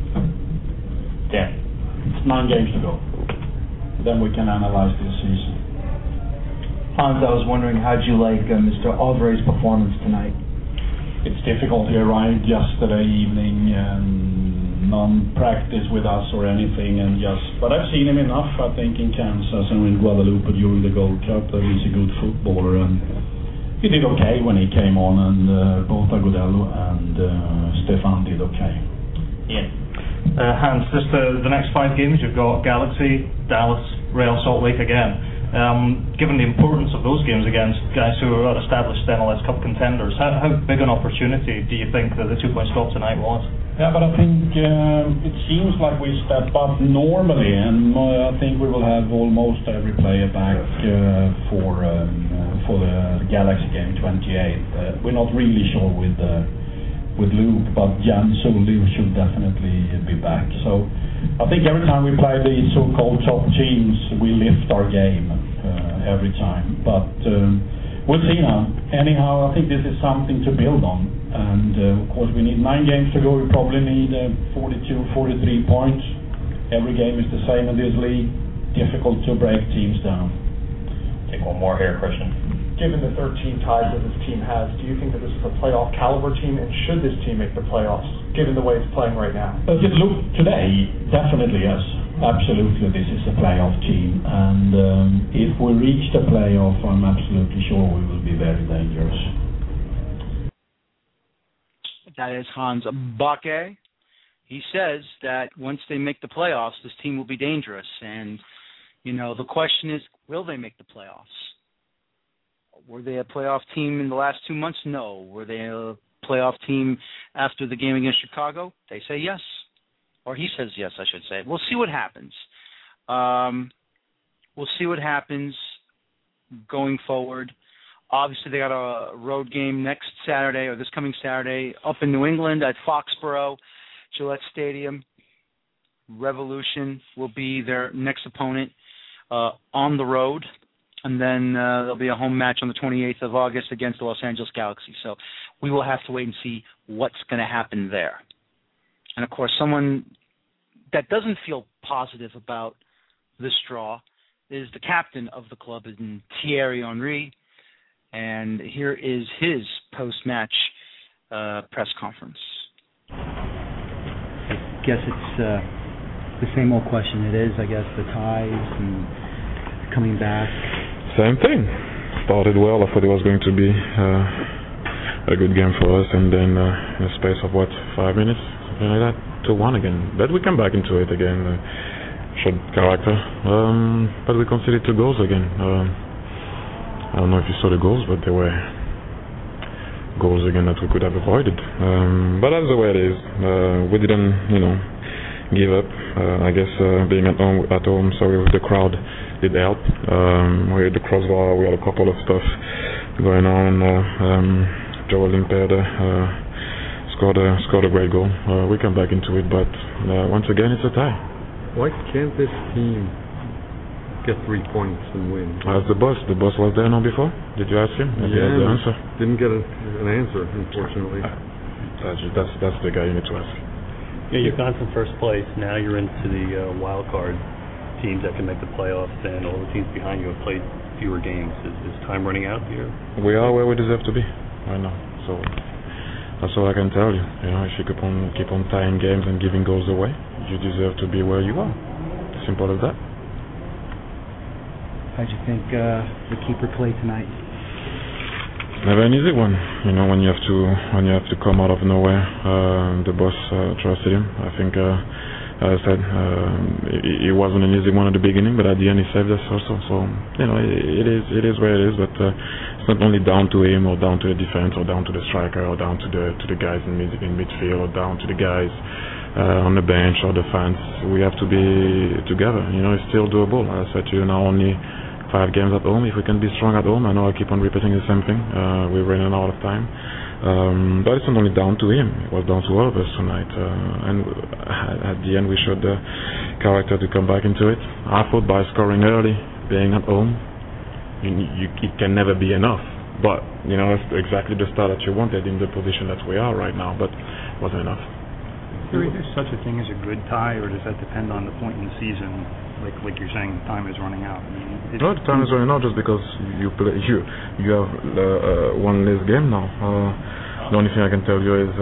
Dan. It's nine games to go. Then we can analyze this season. Hans, I was wondering, how'd you like uh, Mister Alvarez's performance tonight? It's difficult. He arrived yesterday evening, and non-practice with us or anything, and just. But I've seen him enough, I think, in Kansas and in Guadalupe during the Gold Cup that he's a good footballer, and he did okay when he came on, and uh, both Agudelo and uh, Stefan did okay. Ian. Uh, Hans, just the, the next five games, you've got Galaxy, Dallas, Real Salt Lake again. Um, given the importance of those games against guys who are established M L S Cup contenders, how, how big an opportunity do you think that the two-point stop tonight was? Yeah, but I think uh, it seems like we step up normally, and uh, I think we will have almost every player back uh, for um, uh, for the Galaxy game twenty-eight. Uh, we're not really sure with uh, with Luke, but Jan Solli should definitely be back. So I think every time we play these so-called top teams, we lift our game uh, every time. But um, we'll see now. Anyhow, I think this is something to build on. And uh, of course, we need nine games to go. We probably need uh, forty-two, forty-three points. Every game is the same in this league. Difficult to break teams down. Take one more here, Christian. Given the thirteen ties that this team has, do you think that this is a playoff caliber team, and should this team make the playoffs, given the way it's playing right now? If it look today, definitely yes. Absolutely, this is a playoff team, and um, if we reach the playoff, I'm absolutely sure we will be very dangerous. That is Hans Backe. He says that once they make the playoffs, this team will be dangerous, and you know the question is, will they make the playoffs? Were they a playoff team in the last two months? No. Were they a playoff team after the game against Chicago? They say yes. Or he says yes, I should say. We'll see what happens. Um, we'll see what happens going forward. Obviously, they got a road game next Saturday, or this coming Saturday, up in New England at Foxborough, Gillette Stadium. Revolution will be their next opponent uh, on the road. And then uh, there'll be a home match on the twenty-eighth of August against the Los Angeles Galaxy. So we will have to wait and see what's going to happen there. And, of course, someone that doesn't feel positive about this draw is the captain of the club, Thierry Henry. And here is his post-match uh, press conference. I guess it's uh, the same old question. It is, I guess, the ties and coming back. Same thing. Started well. I thought it was going to be uh, a good game for us, and then uh, in the space of what, five minutes, something like that, two one again. But we come back into it again, uh, showed character. Um, but we conceded two goals again. Um, I don't know if you saw the goals, but they were goals again that we could have avoided. Um, but that's the way it is. Uh, we didn't, you know, give up. Uh, I guess uh, being at home, at home, sorry, with the crowd did help. Um, we had the crossbar, we had a couple of stuff going on. Uh, um, Joel Limperde uh, scored a scored a great goal. Uh, we come back into it, but uh, once again, it's a tie. Why can't this team get three points and win? As the boss, the boss was there now before. Did you ask him? Did yeah, he have the answer? Didn't get a, an answer, unfortunately. Uh, that's, that's that's the guy you need to ask. Yeah, you've gone from first place. Now you're into the uh, wild card teams that can make the playoffs, and all the teams behind you have played fewer games. Is, is time running out here? We are where we deserve to be right now. So that's all I can tell you. You know, if you keep on keep on tying games and giving goals away, you deserve to be where you are. Simple as that. How'd you think uh, the keeper played tonight? Never an easy one, you know, when you have to when you have to come out of nowhere. Uh, the boss uh, trusted him. I think, uh, as I said, uh, it, it wasn't an easy one at the beginning, but at the end he saved us also. So you know, it, it is it is where it is. But uh, it's not only down to him or down to the defense or down to the striker or down to the to the guys in mid in midfield or down to the guys uh, on the bench or the fans. We have to be together. You know, it's still doable. As I said to you, now only five games at home. If we can be strong at home, I know I keep on repeating the same thing. Uh, we're running out of time. Um, but it's not only down to him. It was down to all of us tonight. Uh, and at the end, we showed the character to come back into it. I thought by scoring early, being at home, you, you, it can never be enough. But, you know, it's exactly the start that you wanted in the position that we are right now. But it wasn't enough. Is there such a thing as a good tie, or does that depend on the point in the season? Like, like you're saying, time is running out. I mean, no, the time is running out just because you play, you you have uh, uh, one less game now. Uh, the only thing I can tell you is uh,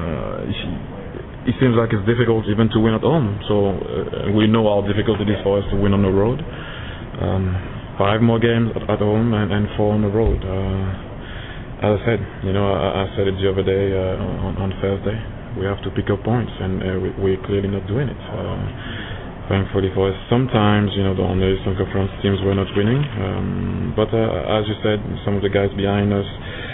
uh, it seems like it's difficult even to win at home. So uh, we know how difficult it is for us to win on the road. Um, five more games at, at home and, and four on the road. Uh, as I said, you know, I, I said it the other day uh, on, on Thursday. We have to pick up points, and uh, we, we're clearly not doing it. Uh, thankfully for us, sometimes, you know, the, on the Eastern Conference teams were not winning. Um, but uh, as you said, some of the guys behind us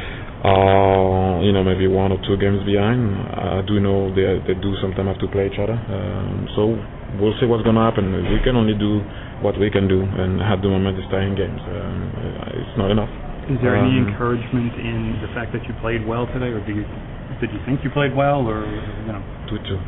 are, you know, maybe one or two games behind. I do know they they do sometimes have to play each other. Um, so we'll see what's going to happen. We can only do what we can do, and at the moment it's tying games. Um, it's not enough. Is there um, any encouragement in the fact that you played well today, or do you did you think you played well, or you know? Two two.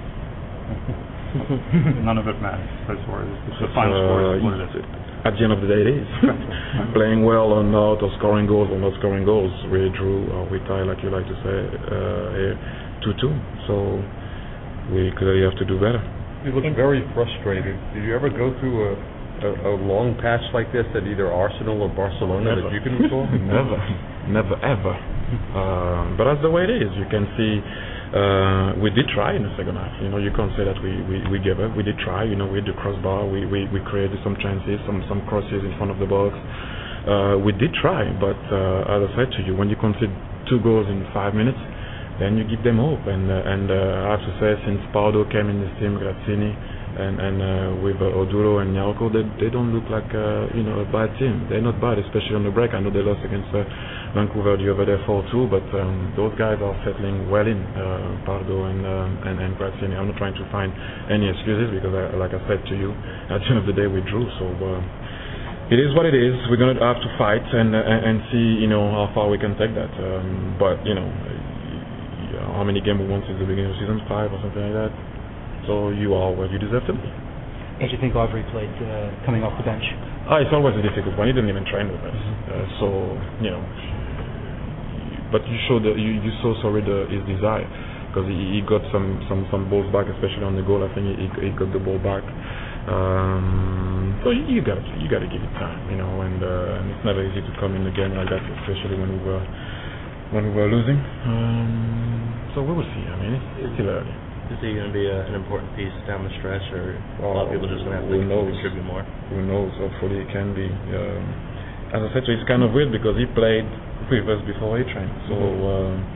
None of it matters as far as the final uh, score is what it is. At the end of the day, it is. Playing well or not, or scoring goals or not scoring goals. We drew or we tie, like you like to say, uh, two two. So we clearly have to do better. You look very frustrated. Did you ever go through a, a, a long patch like this at either Arsenal or Barcelona Never. that you can recall? Never, never, ever. Um, but that's the way it is. You can see uh, we did try in the second half. You know, you can't say that we, we, we gave up. We did try. You know, we had the crossbar. We, we, we created some chances, some some crosses in front of the box. Uh, we did try, but uh, as I said to you, when you concede two goals in five minutes, then you give them hope. And uh, and uh, I have to say, since Pardo came in this team, Grazzini, and and uh, with uh, Oduro and Nyarko, they they don't look like uh, you know a bad team. They're not bad, especially on the break. I know they lost against uh, Vancouver the other day four two, but um, those guys are settling well in uh, Pardo and, uh, and and Grazzini. I'm not trying to find any excuses because, I, like I said to you, at the end of the day we drew. So uh, it is what it is. We're gonna have to fight and uh, and see you know how far we can take that. Um, but you know how many games we won since the beginning of the season, five or something like that. So you are where you deserve to be. How do you think Aubrey played uh, coming off the bench? Oh, it's always a difficult one. He didn't even train with us, mm-hmm. uh, so you know. But you showed the, you, you saw sorry the, his desire because he, he got some, some, some balls back, especially on the goal. I think he, he got the ball back. Um, so you, you got you got to give it time, you know. And, uh, and it's never easy to come in a game like that, especially when we were when we were losing. Um, so we will see. I mean, it's, it's still early. Is he going to be a, an important piece down the stretch, or a lot of people just going to have to contribute more? Who knows? Hopefully, he can be. Um, as I said, so it's kind of weird because he played with us before he trained. So uh,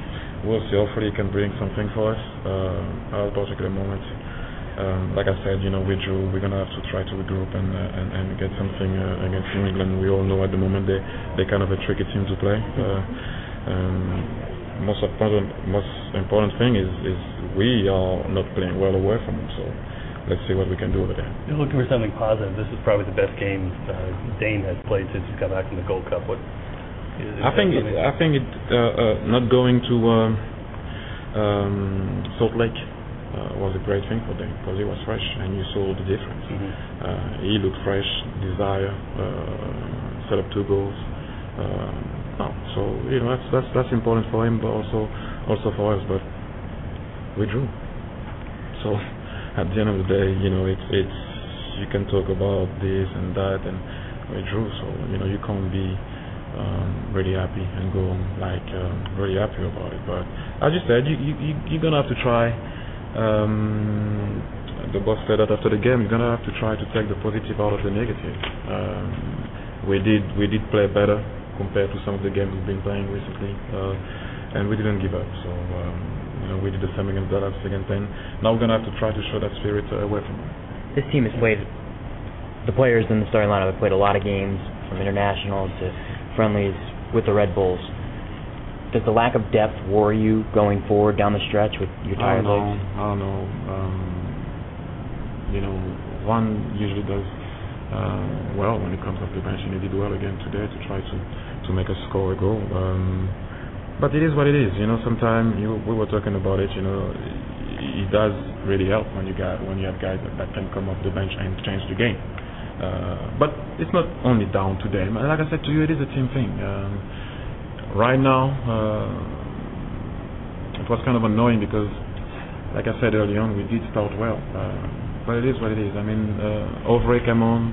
we'll see. Hopefully, he can bring something for us uh, at a particular moment. Um, like I said, you know, we drew. We're gonna have to try to regroup and uh, and, and get something uh, against New England. We all know at the moment they they're kind of a tricky team to play. Uh, um, most important most important thing is is we are not playing well away from them. So let's see what we can do over there. You're looking for something positive. This is probably the best game uh, Dane has played since he's got back from the Gold Cup. What? Is, is I think it, I think it uh, uh, not going to uh, um, Salt Lake. Uh, was a great thing for them because he was fresh and you saw the difference. Mm-hmm. Uh, he looked fresh, desire, uh, set up two goals. Uh, oh, so you know that's that's that's important for him, but also also for us. But we drew. So at the end of the day, you know it's it's you can talk about this and that, and we drew. So you know you can't be um, really happy and go like um, really happy about it. But as you said, you you you're gonna have to try. Um, the boss said that after the game, you're gonna have to try to take the positive out of the negative. Um, we did we did play better compared to some of the games we've been playing recently, uh, and we didn't give up. So um, you know we did the same against Dallas, against ten. Now we're gonna have to try to show that spirit uh, away from them. This team has played. The players in the starting lineup have played a lot of games, from internationals to friendlies with the Red Bulls. Does the lack of depth worry you going forward down the stretch with your tired legs? I don't know. Um, you know, one usually does uh, well when it comes off the bench, and he did well again today to try to, to make us score a goal. Um, but it is what it is. You know, sometimes you, we were talking about it. You know, it does really help when you got when you have guys that, that can come off the bench and change the game. Uh, but it's not only down to them. Like I said to you, it is a team thing. Um, Right now, uh, it was kind of annoying because, like I said early on, we did start well. Uh, but it is what it is. I mean, uh, Ovre came on.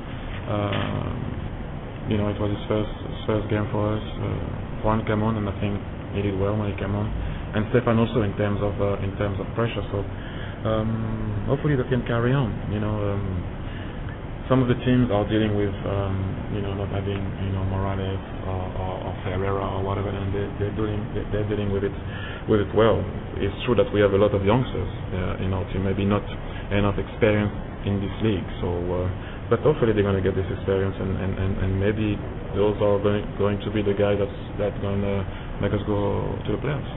Uh, you know, it was his first his first game for us. Uh, Juan came on, and I think he did well when he came on. And Stefan also in terms of uh, in terms of pressure. So um, hopefully they can carry on. You know. Um, Some of the teams are dealing with, um, you know, not having, you know, Morales or, or, or Ferreira or whatever, and they, they're doing they're dealing with it with it well. It's true that we have a lot of youngsters uh, in our team, maybe not enough experience in this league. So, uh, but hopefully they're going to get this experience, and, and, and, and maybe those are going going to be the guys that's that's going to make us go to the playoffs.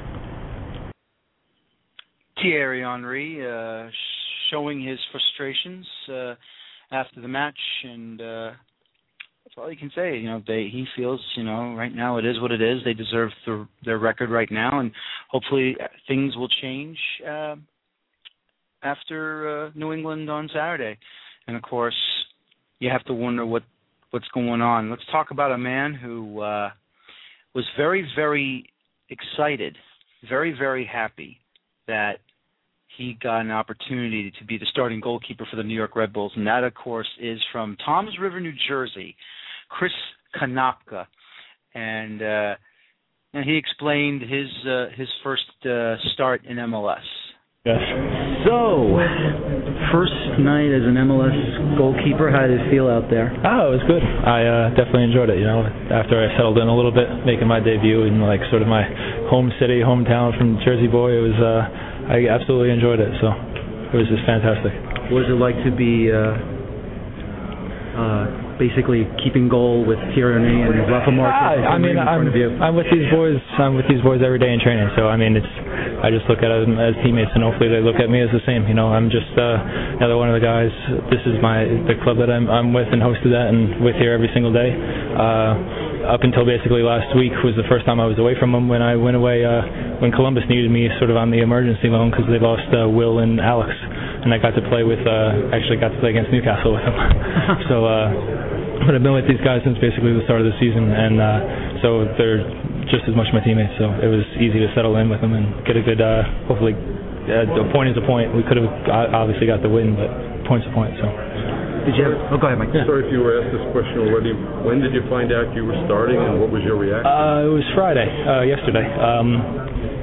Thierry Henry uh, showing his frustrations. Uh, after the match, and uh, that's all you can say. You know, they he feels, you know, right now it is what it is. They deserve the, their record right now, and hopefully things will change uh, after uh, New England on Saturday. And of course, you have to wonder what what's going on. Let's talk about a man who uh, was very, very excited, very, very happy that he got an opportunity to be the starting goalkeeper for the New York Red Bulls, and that, of course, is from Toms River, New Jersey, Chris Konopka, and uh, and he explained his uh, his first uh, start in M L S. Yes. So, first night as an M L S goalkeeper, how did it feel out there? Oh, it was good. I uh, definitely enjoyed it. You know, after I settled in a little bit, making my debut in like sort of my home city, hometown from Jersey boy, it was. Uh, I absolutely enjoyed it, so it was just fantastic. What was it like to be uh, uh, basically keeping goal with Thierry Henry and Rafa Marquez? I mean, I'm, I'm with these boys. I'm with these boys every day in training, so I mean, it's. I just look at them as teammates, and hopefully they look at me as the same. You know, I'm just uh, another one of the guys. This is my the club that I'm I'm with and hosted at and with here every single day. Uh, up until basically last week was the first time I was away from them when I went away uh, when Columbus needed me sort of on the emergency loan because they lost uh, Will and Alex, and I got to play with uh, actually got to play against Newcastle with them. so uh, but I've been with these guys since basically the start of the season, and uh, so they're just as much my teammates, so it was easy to settle in with them and get a good uh, hopefully uh, a point is a point. We could have obviously got the win, but point's a point. So did you have, oh go ahead Mike. Yeah. Sorry if you were asked this question already. When did you find out you were starting, and what was your reaction? Uh, it was Friday, uh, yesterday. Um,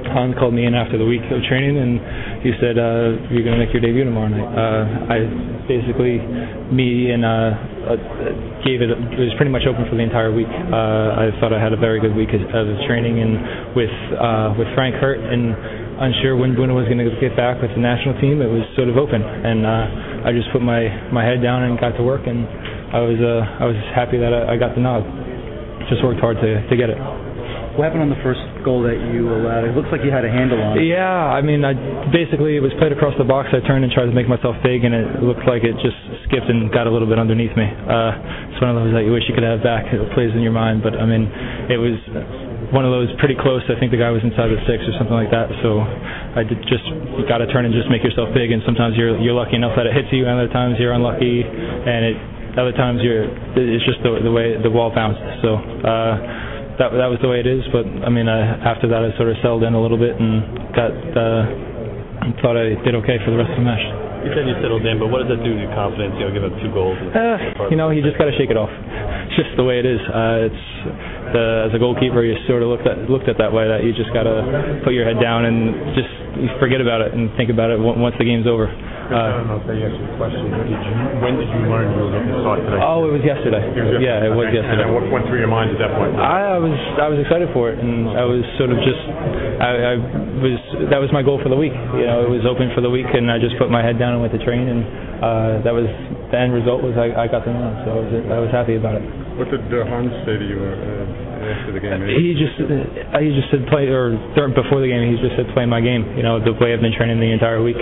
Hans called me in after the week of training, and he said, uh, "You're going to make your debut tomorrow night." Uh, I basically, me and uh, uh, gave it. It was pretty much open for the entire week. Uh, I thought I had a very good week of, of training, and with uh, with Frank hurt and unsure when Bruno was going to get back with the national team, it was sort of open, and uh, I just put my, my head down and got to work, and I was uh, I was happy that I, I got the nod. Just worked hard to to get it. What happened on the first goal that you allowed? It looks like you had a handle on it. Yeah, I mean, I basically it was played across the box. I turned and tried to make myself big, and it looked like it just skipped and got a little bit underneath me. Uh, it's one of those that you wish you could have back. It plays in your mind, but I mean, it was one of those pretty close. I think the guy was inside the six or something like that. So I did just you got to turn and just make yourself big. And sometimes you're you're lucky enough that it hits you, and other times you're unlucky, and it other times you're it's just the the way the ball bounced. So. Uh, That that was the way it is, but I mean, uh, after that I sort of settled in a little bit and got uh, thought I did okay for the rest of the match. You said you settled in, but what does that do to your confidence? You know, give up two goals. Uh, you know, you just got to shake it off. It's just the way it is. Uh, it's the, as a goalkeeper, you sort of looked at looked at that way. That you just got to put your head down and just forget about it and think about it once the game's over. Uh, I don't know if they answered your question. Did you, when did you learn you were going to start today? Oh, it was yesterday. It was yesterday. Yeah, it was okay. yesterday. And what went through your mind at that point? I, I was I was excited for it, and I was sort of just I, I was that was my goal for the week. You know, it was open for the week, and I just put my head down and went to train, and uh, that was the end result was I, I got the win, so I was I was happy about it. What did uh, Hans say to you uh, after the game? He just uh, he just said play or before the game he just said play my game. You know, the way I've been training the entire week.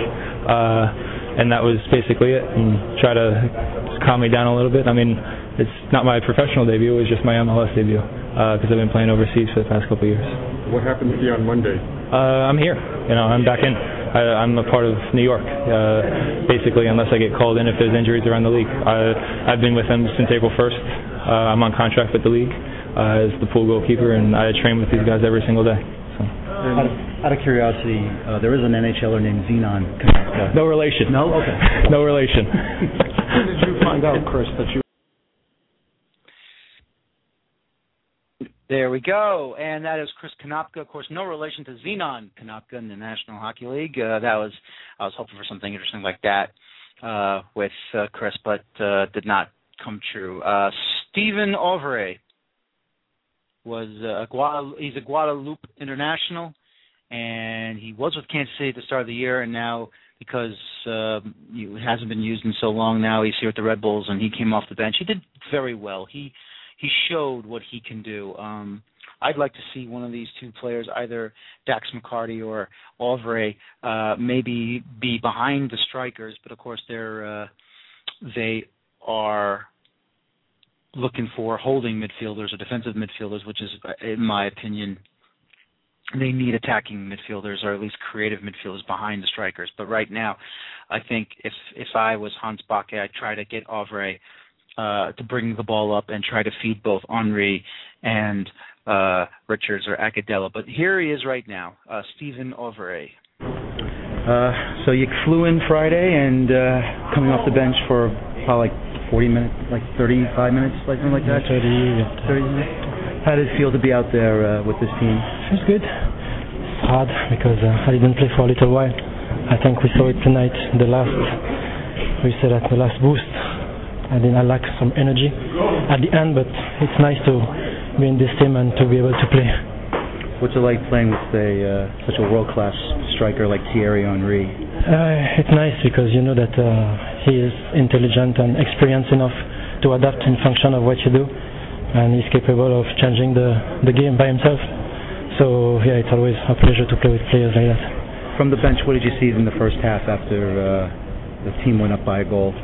Uh, And that was basically it, and try to calm me down a little bit. I mean, it's not my professional debut, it was just my M L S debut, because uh, I've been playing overseas for the past couple of years. What happened to you on Monday? Uh, I'm here, you know, I'm back in. I, I'm a part of New York, uh, basically, unless I get called in if there's injuries around the league. I, I've been with them since April first. Uh, I'm on contract with the league uh, as the pool goalkeeper, and I train with these guys every single day. So. Out of, out of curiosity, uh, there is an N H L er named Zenon Konechka. No relation. No? Okay. No relation. When did you find out, Chris, that you... There we go, and that is Chris Konopka. Of course, no relation to Zenon Konopka in the National Hockey League. Uh, that was I was hoping for something interesting like that uh, with uh, Chris, but uh, did not come true. Uh, Stephen Ovray was uh, a Guadalupe, he's a Guadalupe international, and he was with Kansas City at the start of the year, and now because uh, he hasn't been used in so long, now he's here at the Red Bulls, and he came off the bench. He did very well. He he showed what he can do. Um, I'd like to see one of these two players, either Dax McCarty or Ovray, uh, maybe be behind the strikers, but of course they're uh, they are looking for holding midfielders or defensive midfielders, which is, in my opinion, they need attacking midfielders or at least creative midfielders behind the strikers. But right now, I think if if I was Hans Backe, I'd try to get Ovray uh, to bring the ball up and try to feed both Henry and uh, Richards or Agudelo. But here he is right now, uh, Stephen Ovray. Uh, so you flew in Friday and uh, coming off the bench for probably like forty minutes, like thirty-five minutes, like something like that? thirty, yeah. thirty minutes. How did it feel to be out there uh, with this team? It's good. It's hard because uh, I didn't play for a little while. I think we saw it tonight, the last, we said at the last boost. I didn't I lack some energy at the end, but it's nice to be in this team and to be able to play. What's it like playing with a, uh, such a world-class striker like Thierry Henry? Uh, it's nice because you know that uh, he is intelligent and experienced enough to adapt in function of what you do, and he's capable of changing the, the game by himself. So yeah, it's always a pleasure to play with players like that. From the bench, what did you see in the first half after uh, the team went up by a goal?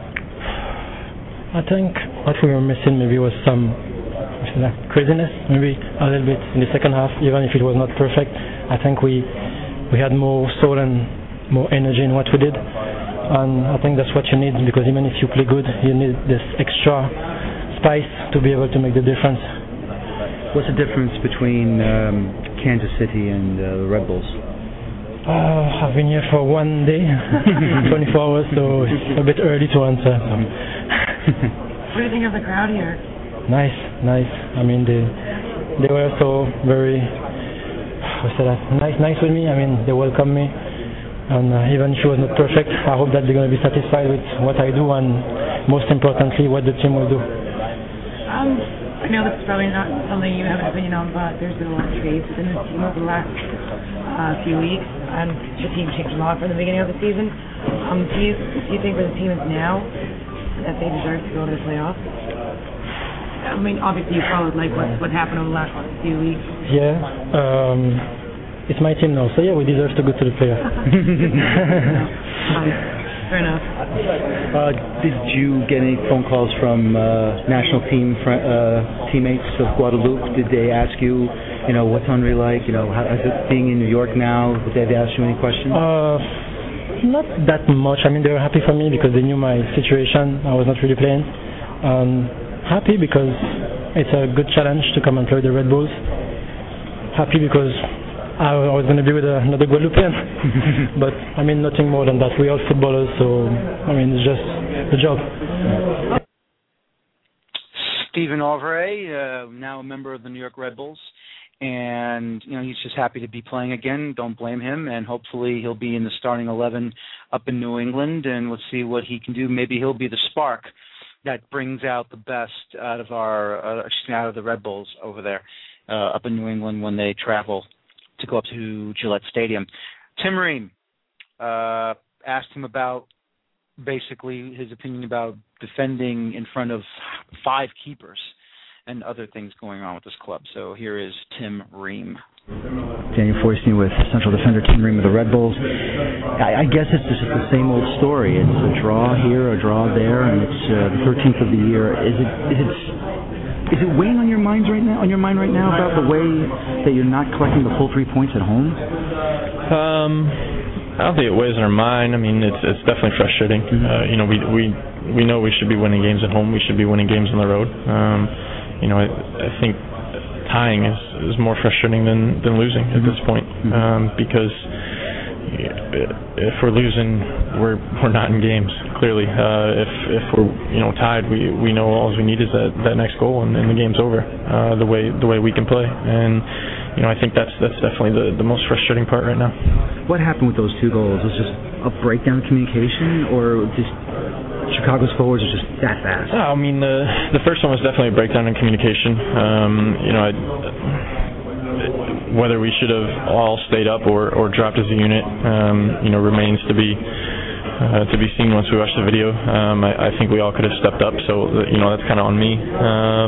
I think what we were missing maybe was some craziness, maybe a little bit in the second half, even if it was not perfect. I think we we had more soul and more energy in what we did, and I think that's what you need, because even if you play good, you need this extra spice to be able to make the difference. What's the difference between um, Kansas City and uh, the Red Bulls? Uh, I've been here for one day, twenty-four hours, so it's a bit early to answer. What do you think of the crowd here? Nice, nice. I mean, they they were so very I said that nice, nice with me. I mean, they welcome me, and uh, even if it was not perfect, I hope that they're going to be satisfied with what I do, and most importantly, what the team will do. Um, I know this is probably not something you have an opinion on, but there's been a lot of trades within the team over the last uh, few weeks, and the team changed a lot from the beginning of the season. Um, do you do you think where the team is now that they deserve to go to the playoffs? I mean, obviously you followed like what what happened over the last few weeks. Yeah, um, it's my team now, so yeah, we deserve to go to the playoffs. um, fair enough. Uh, did you get any phone calls from uh, national team fr- uh, teammates of Guadeloupe? Did they ask you, you know, what's Andre like? You know, how is it being in New York now? Did they ask you any questions? Uh, not that much. I mean, they were happy for me because they knew my situation. I was not really playing. Um, happy because it's a good challenge to come and play with the Red Bulls. Happy because I was going to be with another Guadeloupean. But, I mean, nothing more than that. We're all footballers, so, I mean, it's just the job. Stephen Ovray, uh, now a member of the New York Red Bulls. And, you know, he's just happy to be playing again. Don't blame him. And hopefully he'll be in the starting eleven up in New England. And let's see what he can do. Maybe he'll be the spark that brings out the best out of our, uh, out of the Red Bulls over there uh, up in New England when they travel to go up to Gillette Stadium. Tim Ream, uh, asked him about basically his opinion about defending in front of five keepers and other things going on with this club. So here is Tim Ream. Daniel Foisney with Central Defender Tim Ream of the Red Bulls. I, I guess it's just the same old story. It's a draw here, a draw there, and it's uh, the thirteenth of the year. Is it is it is it weighing on your minds right now? On your mind right now about the way that you're not collecting the full three points at home? Um, I don't think it weighs on our mind. I mean, it's it's definitely frustrating. Mm-hmm. Uh, you know, we we we know we should be winning games at home. We should be winning games on the road. Um, you know, I, I think tying is, is more frustrating than, than losing at this point, um, because if we're losing, we're we're not in games. Clearly, uh, if if we're you know tied, we we know all we need is that, that next goal, and, and the game's over. Uh, the way the way we can play, and you know I think that's that's definitely the, the most frustrating part right now. What happened with those two goals? Was it just a breakdown in communication, or just Chicago's forwards are just that fast? No, I mean the the first one was definitely a breakdown in communication. Um, you know, I, whether we should have all stayed up or, or dropped as a unit, um, you know, remains to be uh, to be seen once we watch the video. Um, I, I think we all could have stepped up, so you know that's kind of on me. Um,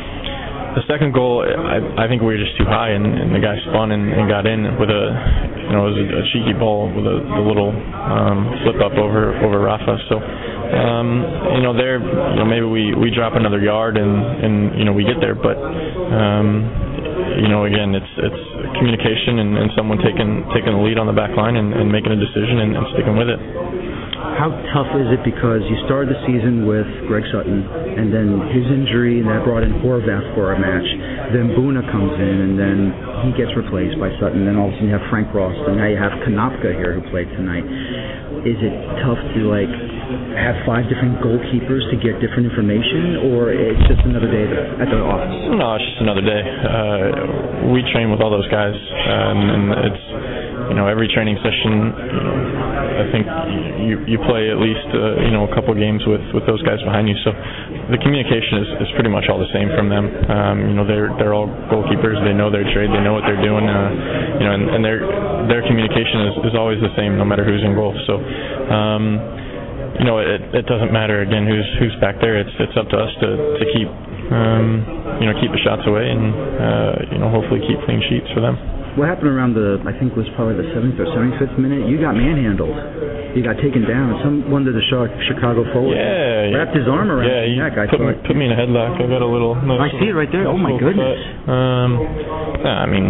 the second goal, I, I think we were just too high, and, and the guy spun and, and got in with a, you know, it was a, a cheeky ball with a, a little um, flip up over over Rafa. So. Um, you know, there, you know, maybe we, we drop another yard and, and you know we get there, but um, you know, again, it's it's communication and, and someone taking taking the lead on the back line and, and making a decision and, and sticking with it. How tough is it, because you started the season with Greg Sutton, and then his injury, and that brought in Horvath for a match. Then Buna comes in, and then he gets replaced by Sutton. Then all of a sudden you have Frank Rost, and now you have Konopka here who played tonight. Is it tough to like have five different goalkeepers to get different information, or it's just another day at the office? No, it's just another day. Uh, we train with all those guys, um, and it's, you know, every training session, you know, I think you you play at least uh, you know a couple games with, with those guys behind you. So the communication is, is pretty much all the same from them. Um, you know, they're they're all goalkeepers. They know their trade. They know what they're doing. Uh, you know, and, and their their communication is, is always the same, no matter who's in goal. So. Um, You know, it it doesn't matter again who's who's back there. It's it's up to us to to keep um, you know keep the shots away and uh, you know hopefully keep clean sheets for them. What happened around the I think it was probably the seventh or seventy-fifth minute? You got manhandled. You got taken down. Someone did the Chicago forward yeah, wrapped his arm around yeah, his neck. I put thought. me, put me in a headlock. I got a little. Nice I see it right there. Oh my goodness. Cut. Um, yeah, I mean,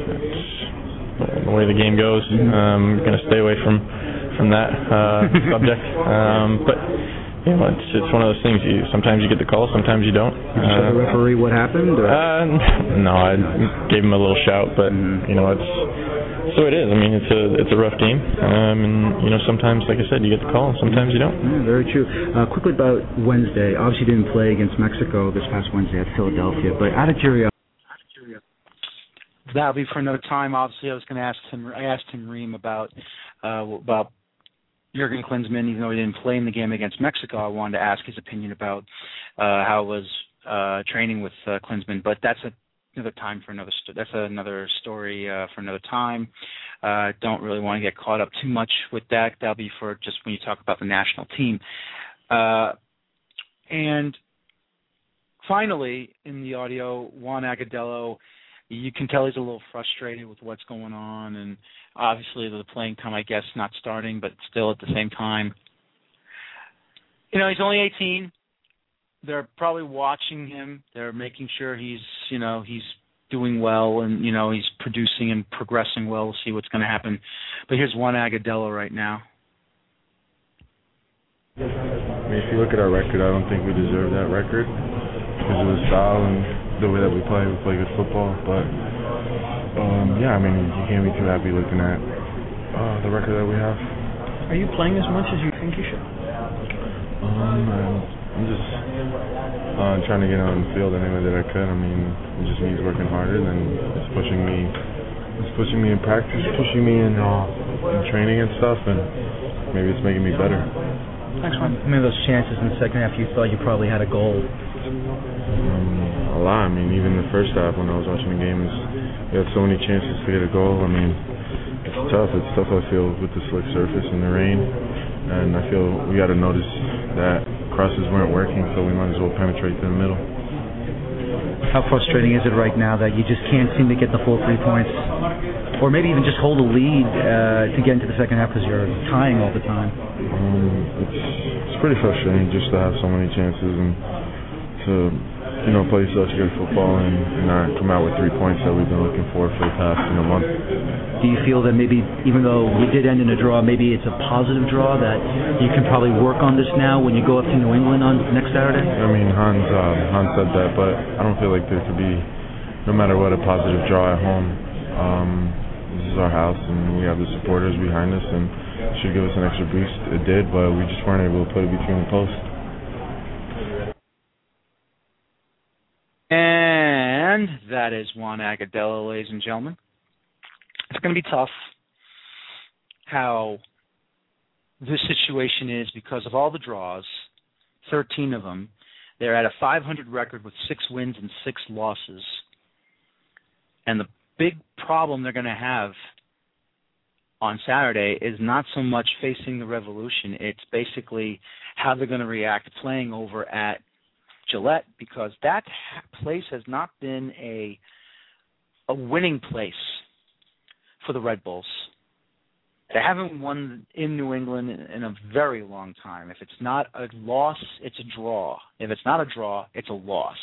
it's the way the game goes. Mm-hmm. Um, I'm gonna stay away from. from that uh, subject, um, but you know, it's it's one of those things. You sometimes you get the call, sometimes you don't. Did you tell the referee what happened? Or? Uh, no, I gave him a little shout, but mm-hmm. you know, it's so it is. I mean, it's a it's a rough game, um, and you know, sometimes, like I said, you get the call, and sometimes you don't. Yeah, very true. Uh, quickly about Wednesday. Obviously, you didn't play against Mexico this past Wednesday at Philadelphia, but out of curiosity. that'll be for another time. Obviously, I was going to ask Tim. I asked Tim Ream about uh, about Jurgen Klinsmann, even though he didn't play in the game against Mexico. I wanted to ask his opinion about uh, how it was uh, training with uh, Klinsmann, but that's a, another time for another. St- that's another story uh, for another time. Uh, don't really want to get caught up too much with that. That'll be for just when you talk about the national team. Uh, and finally, in the audio, Juan Agudelo, you can tell he's a little frustrated with what's going on, and obviously the playing time, I guess, not starting, but still at the same time. You know, he's only eighteen. They're probably watching him. They're making sure he's, you know, he's doing well and, you know, he's producing and progressing well. We'll see what's going to happen. But here's Juan Agudelo right now. I mean, if you look at our record, I don't think we deserve that record because of the style and the way that we play. We play good football, but um, yeah, I mean, you can't be too happy looking at uh, the record that we have. Are you playing as much as you think you should? Um, I'm, I'm just uh, trying to get on the field any way that I could. I mean, it just means working harder than it's pushing me. It's pushing me in practice, pushing me in, uh, in training and stuff, and maybe it's making me better. Thanks, man. How many of those chances in the second half you thought you probably had a goal? Um, a lot. I mean, even the first half when I was watching the game, we had so many chances to get a goal. I mean, it's tough. It's tough, I feel, with the slick surface and the rain. And I feel we got to notice that crosses weren't working, so we might as well penetrate to the middle. How frustrating is it right now that you just can't seem to get the full three points? Or maybe even just hold a lead uh, to get into the second half because you're tying all the time? Um, it's, it's pretty frustrating just to have so many chances and to, you know, play such good football and, and not come out with three points that we've been looking for for the past, you know, month. Do you feel that maybe, even though we did end in a draw, maybe it's a positive draw that you can probably work on this now when you go up to New England on next Saturday? I mean, Hans, uh, Hans said that, but I don't feel like there could be, no matter what, a positive draw at home. Um, this is our house, and we have the supporters behind us, and it should give us an extra boost. It did, but we just weren't able to put it between the posts. And that is Juan Agudelo, ladies and gentlemen. It's going to be tough how this situation is because of all the draws, thirteen of them. They're at a five hundred record with six wins and six losses. And the big problem they're going to have on Saturday is not so much facing the Revolution. It's basically how they're going to react playing over at Gillette, because that place has not been a a winning place for the Red Bulls. They haven't won in New England in, in a very long time. If it's not a loss, it's a draw. If it's not a draw, it's a loss.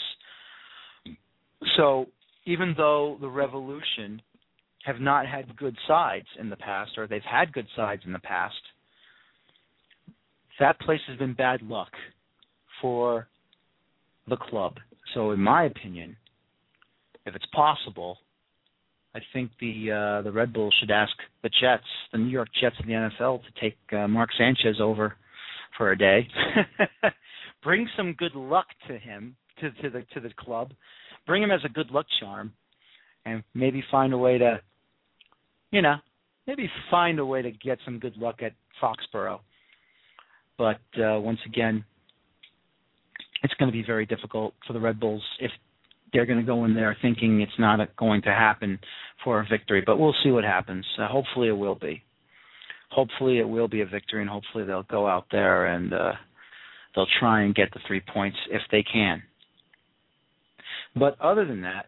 So even though the Revolution have not had good sides in the past, or they've had good sides in the past, that place has been bad luck for the club. So in my opinion, if it's possible, I think the uh, the Red Bulls should ask the Jets, the New York Jets of the N F L, to take uh, Mark Sanchez over for a day. Bring some good luck to him, to, to the to the club. Bring him as a good luck charm, and maybe find a way to, you know, maybe find a way to get some good luck at Foxborough. But uh, once again, it's going to be very difficult for the Red Bulls if they're going to go in there thinking it's not going to happen for a victory. But we'll see what happens. Uh, hopefully it will be. Hopefully it will be a victory, and hopefully they'll go out there and uh, they'll try and get the three points if they can. But other than that,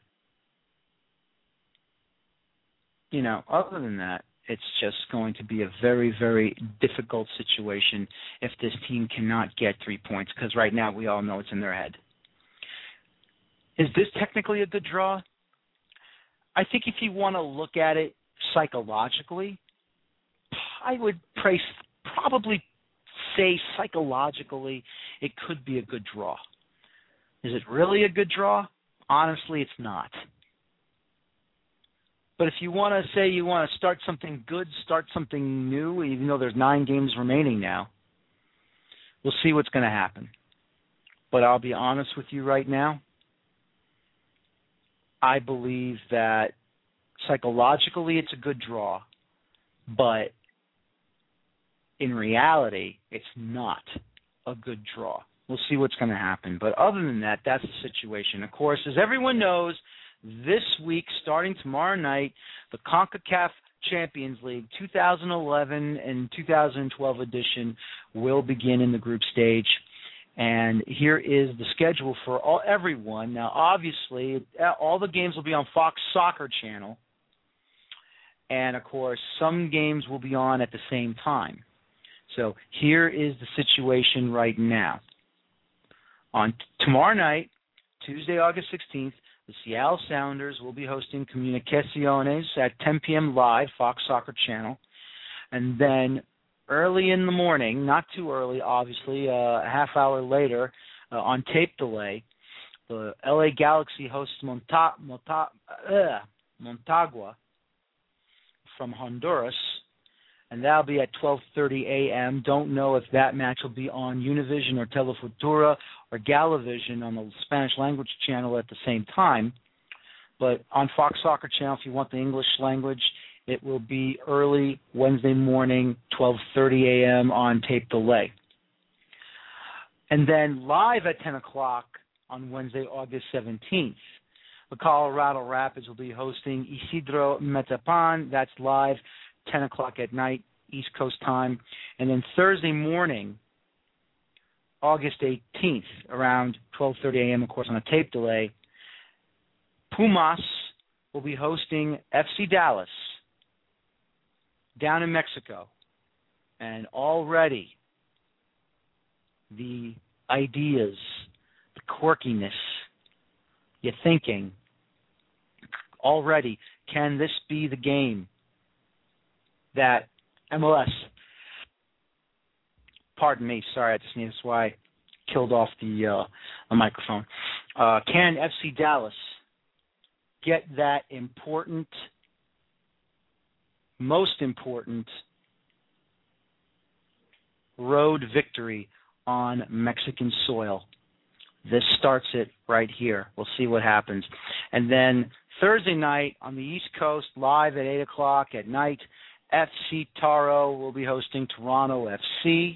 you know, other than that, it's just going to be a very, very difficult situation if this team cannot get three points, because right now we all know it's in their head. Is this technically a good draw? I think if you want to look at it psychologically, I would praise, probably say psychologically it could be a good draw. Is it really a good draw? Honestly, it's not. But if you want to say you want to start something good, start something new, even though there's nine games remaining now, we'll see what's going to happen. But I'll be honest with you right now. I believe that psychologically, it's a good draw, but in reality, it's not a good draw. We'll see what's going to happen. But other than that, that's the situation. Of course, as everyone knows, this week, starting tomorrow night, the CONCACAF Champions League two thousand eleven and two thousand twelve edition will begin in the group stage. And here is the schedule for all everyone. Now, obviously, all the games will be on Fox Soccer Channel. And, of course, some games will be on at the same time. So here is the situation right now. On t- tomorrow night, Tuesday, August sixteenth, the Seattle Sounders will be hosting Comunicaciones at ten p.m. live, Fox Soccer Channel. And then early in the morning, not too early, obviously, uh, a half hour later, uh, on tape delay, the L A Galaxy hosts Monta- Monta- uh, Montagua from Honduras, and that'll be at twelve thirty a.m. Don't know if that match will be on Univision or Telefutura or Galavision on the Spanish language channel at the same time. But on Fox Soccer Channel, if you want the English language, it will be early Wednesday morning, twelve thirty a.m. on tape delay. And then live at ten o'clock on Wednesday, August seventeenth, the Colorado Rapids will be hosting Isidro Metapan. That's live, ten o'clock at night, East Coast time. And then Thursday morning, August eighteenth, around twelve thirty a.m., of course, on a tape delay, Pumas will be hosting F C Dallas down in Mexico. And already the ideas, the quirkiness, you're thinking, already, can this be the game that M L S, pardon me, sorry, I just need, that's why I killed off the, uh, the microphone. Uh, can F C Dallas get that important, most important road victory on Mexican soil? This starts it right here. We'll see what happens. And then Thursday night on the East Coast, live at eight o'clock at night, F C Taro will be hosting Toronto F C.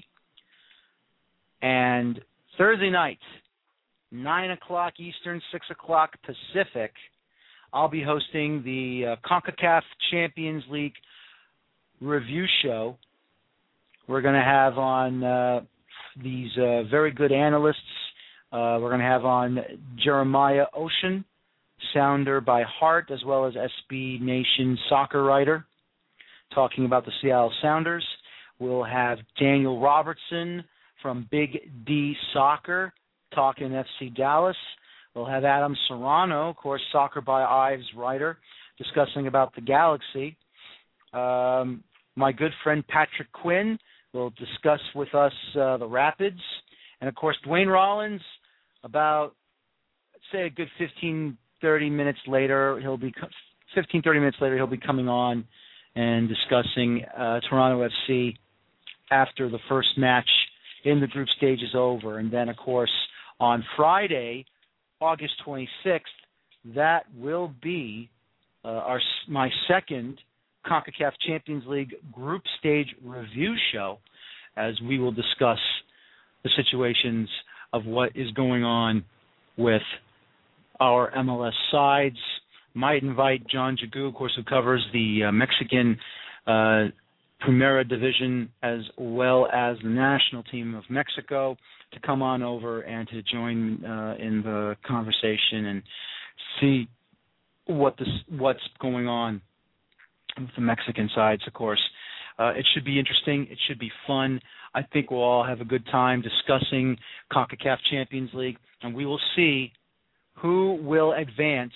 And Thursday night, nine o'clock Eastern, six o'clock Pacific, I'll be hosting the uh, CONCACAF Champions League review show. We're going to have on uh, these uh, very good analysts. Uh, we're going to have on Jeremiah Ocean, Sounder by heart, as well as S B Nation soccer writer, talking about the Seattle Sounders. We'll have Daniel Robertson from Big D Soccer, talking F C Dallas. We'll have Adam Serrano, of course, Soccer by Ives writer, discussing about the Galaxy. Um, my good friend Patrick Quinn will discuss with us uh, the Rapids. And, of course, Dwayne Rollins, about, let's say a good fifteen, thirty minutes later, he'll be fifteen, thirty minutes later, he'll be coming on and discussing uh, Toronto F C after the first match in the group stage is over. And then, of course, on Friday, August twenty-sixth, that will be uh, our my second CONCACAF Champions League group stage review show, as we will discuss the situations of what is going on with our M L S sides. Might invite John Jagu, of course, who covers the uh, Mexican uh, Primera Division as well as the national team of Mexico, to come on over and to join uh, in the conversation and see what this, what's going on with the Mexican sides, of course. Uh, it should be interesting. It should be fun. I think we'll all have a good time discussing CONCACAF Champions League, and we will see who will advance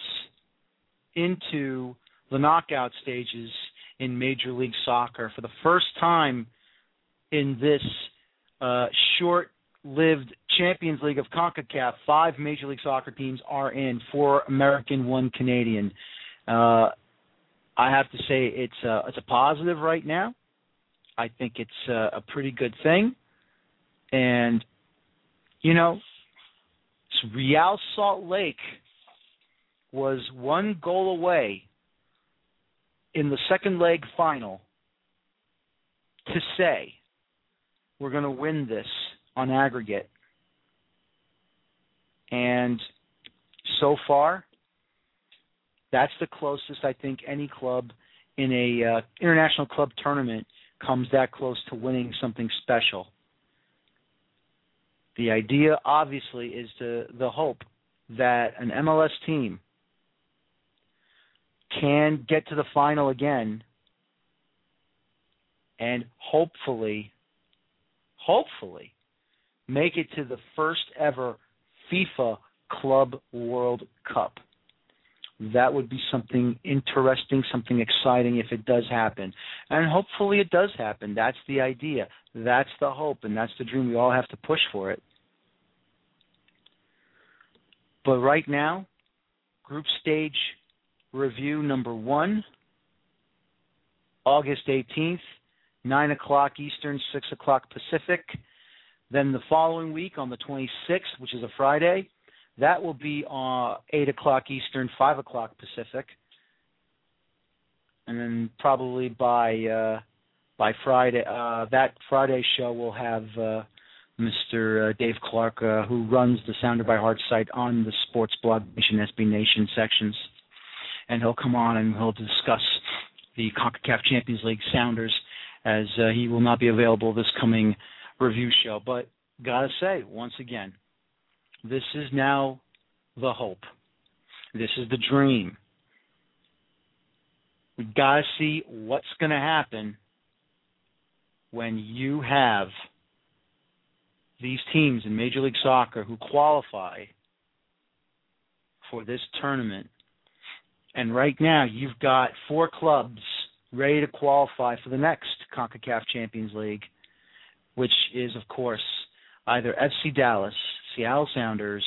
into the knockout stages in Major League Soccer. For the first time in this uh, short-lived Champions League of CONCACAF, five Major League Soccer teams are in, four American, one Canadian. Uh, I have to say it's a, it's a positive right now. I think it's a, a pretty good thing. And, you know, Real Salt Lake was one goal away in the second leg final to say we're going to win this on aggregate. And so far, that's the closest I think any club in a uh, international club tournament comes that close to winning something special. The idea, obviously, is to, the hope that an M L S team can get to the final again and hopefully, hopefully, make it to the first ever FIFA Club World Cup. That would be something interesting, something exciting if it does happen. And hopefully it does happen. That's the idea. That's the hope, and that's the dream. We all have to push for it. But right now, group stage review number one, August eighteenth, nine o'clock Eastern, six o'clock Pacific. Then the following week on the twenty-sixth, which is a Friday, that will be uh, eight o'clock Eastern, five o'clock Pacific. And then probably by uh, by Friday, uh, that Friday show will have uh, Mister Uh, Dave Clark, uh, who runs the Sounder by Heart site on the Sports Blog Nation, S B Nation sections. And he'll come on and he'll discuss the CONCACAF Champions League Sounders, as uh, he will not be available this coming review show. But gotta say, once again, this is now the hope. This is the dream. We gotta see what's gonna happen when you have these teams in Major League Soccer who qualify for this tournament. And right now, you've got four clubs ready to qualify for the next CONCACAF Champions League, which is, of course, either F C Dallas, Seattle Sounders,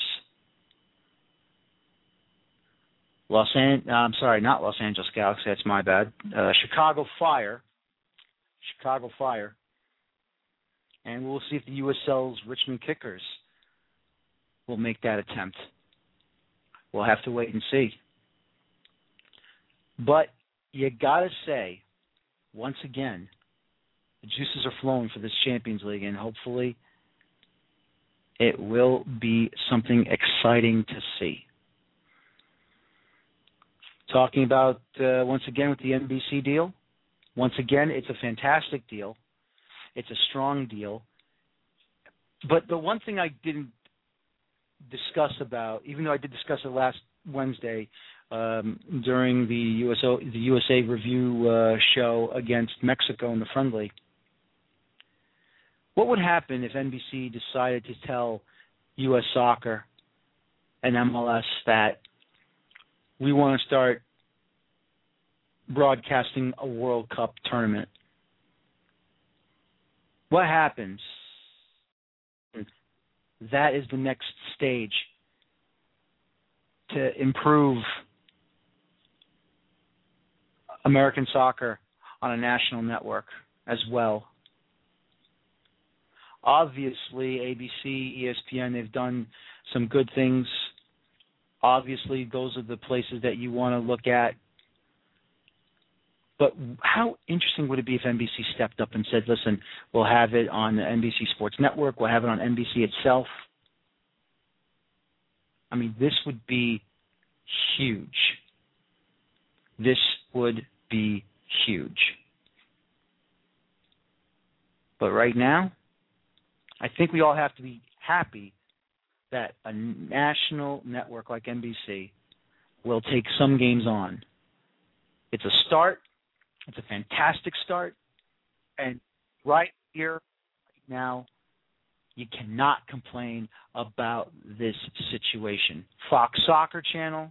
Los An- uh, I'm sorry, not Los Angeles Galaxy, that's my bad, uh, Chicago Fire, Chicago Fire, and we'll see if the U S L's Richmond Kickers will make that attempt. We'll have to wait and see. But you gotta say, once again, the juices are flowing for this Champions League, and hopefully it will be something exciting to see. Talking about, uh, once again, with the N B C deal, once again, it's a fantastic deal. It's a strong deal. But the one thing I didn't discuss about, even though I did discuss it last Wednesday um, during the U S O, the U S A review uh, show against Mexico in the friendly, what would happen if N B C decided to tell U S Soccer and M L S that we want to start broadcasting a World Cup tournament? What happens? That is the next stage to improve American soccer on a national network as well. Obviously, A B C, E S P N, they've done some good things. Obviously, those are the places that you want to look at. But how interesting would it be if N B C stepped up and said, listen, we'll have it on the N B C Sports Network, we'll have it on N B C itself. I mean, this would be huge. This would be huge. But right now, I think we all have to be happy that a national network like N B C will take some games on. It's a start. It's a fantastic start. And right here, right now, you cannot complain about this situation. Fox Soccer Channel,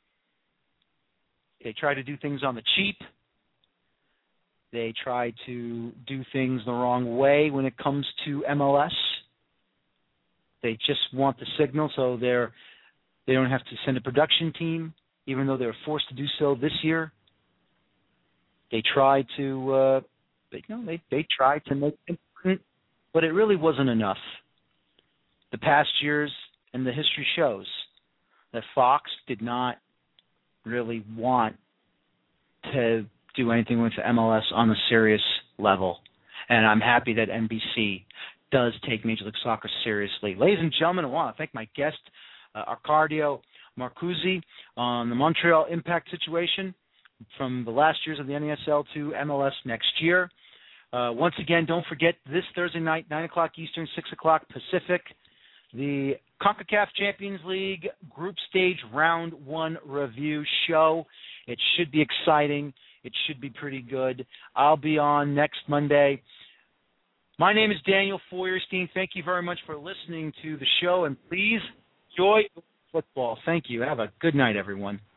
they try to do things on the cheap. They try to do things the wrong way when it comes to M L S. They just want the signal, so they're they don't have to send a production team, even though they were forced to do so this year. They tried to, uh, they, you know, they they tried to make it, but it really wasn't enough. The past years and the history shows that Fox did not really want to do anything with M L S on a serious level. And I'm happy that N B C does take Major League Soccer seriously. Ladies and gentlemen, I want to thank my guest, uh, Arcadio Marcuzzi, on the Montreal Impact situation from the last years of the N A S L to M L S next year. Uh, once again, don't forget this Thursday night, nine o'clock Eastern, six o'clock Pacific, the CONCACAF Champions League Group Stage Round one Review show. It should be exciting. It should be pretty good. I'll be on next Monday. My name is Daniel Feuerstein. Thank you very much for listening to the show, and please enjoy football. Thank you. Have a good night, everyone.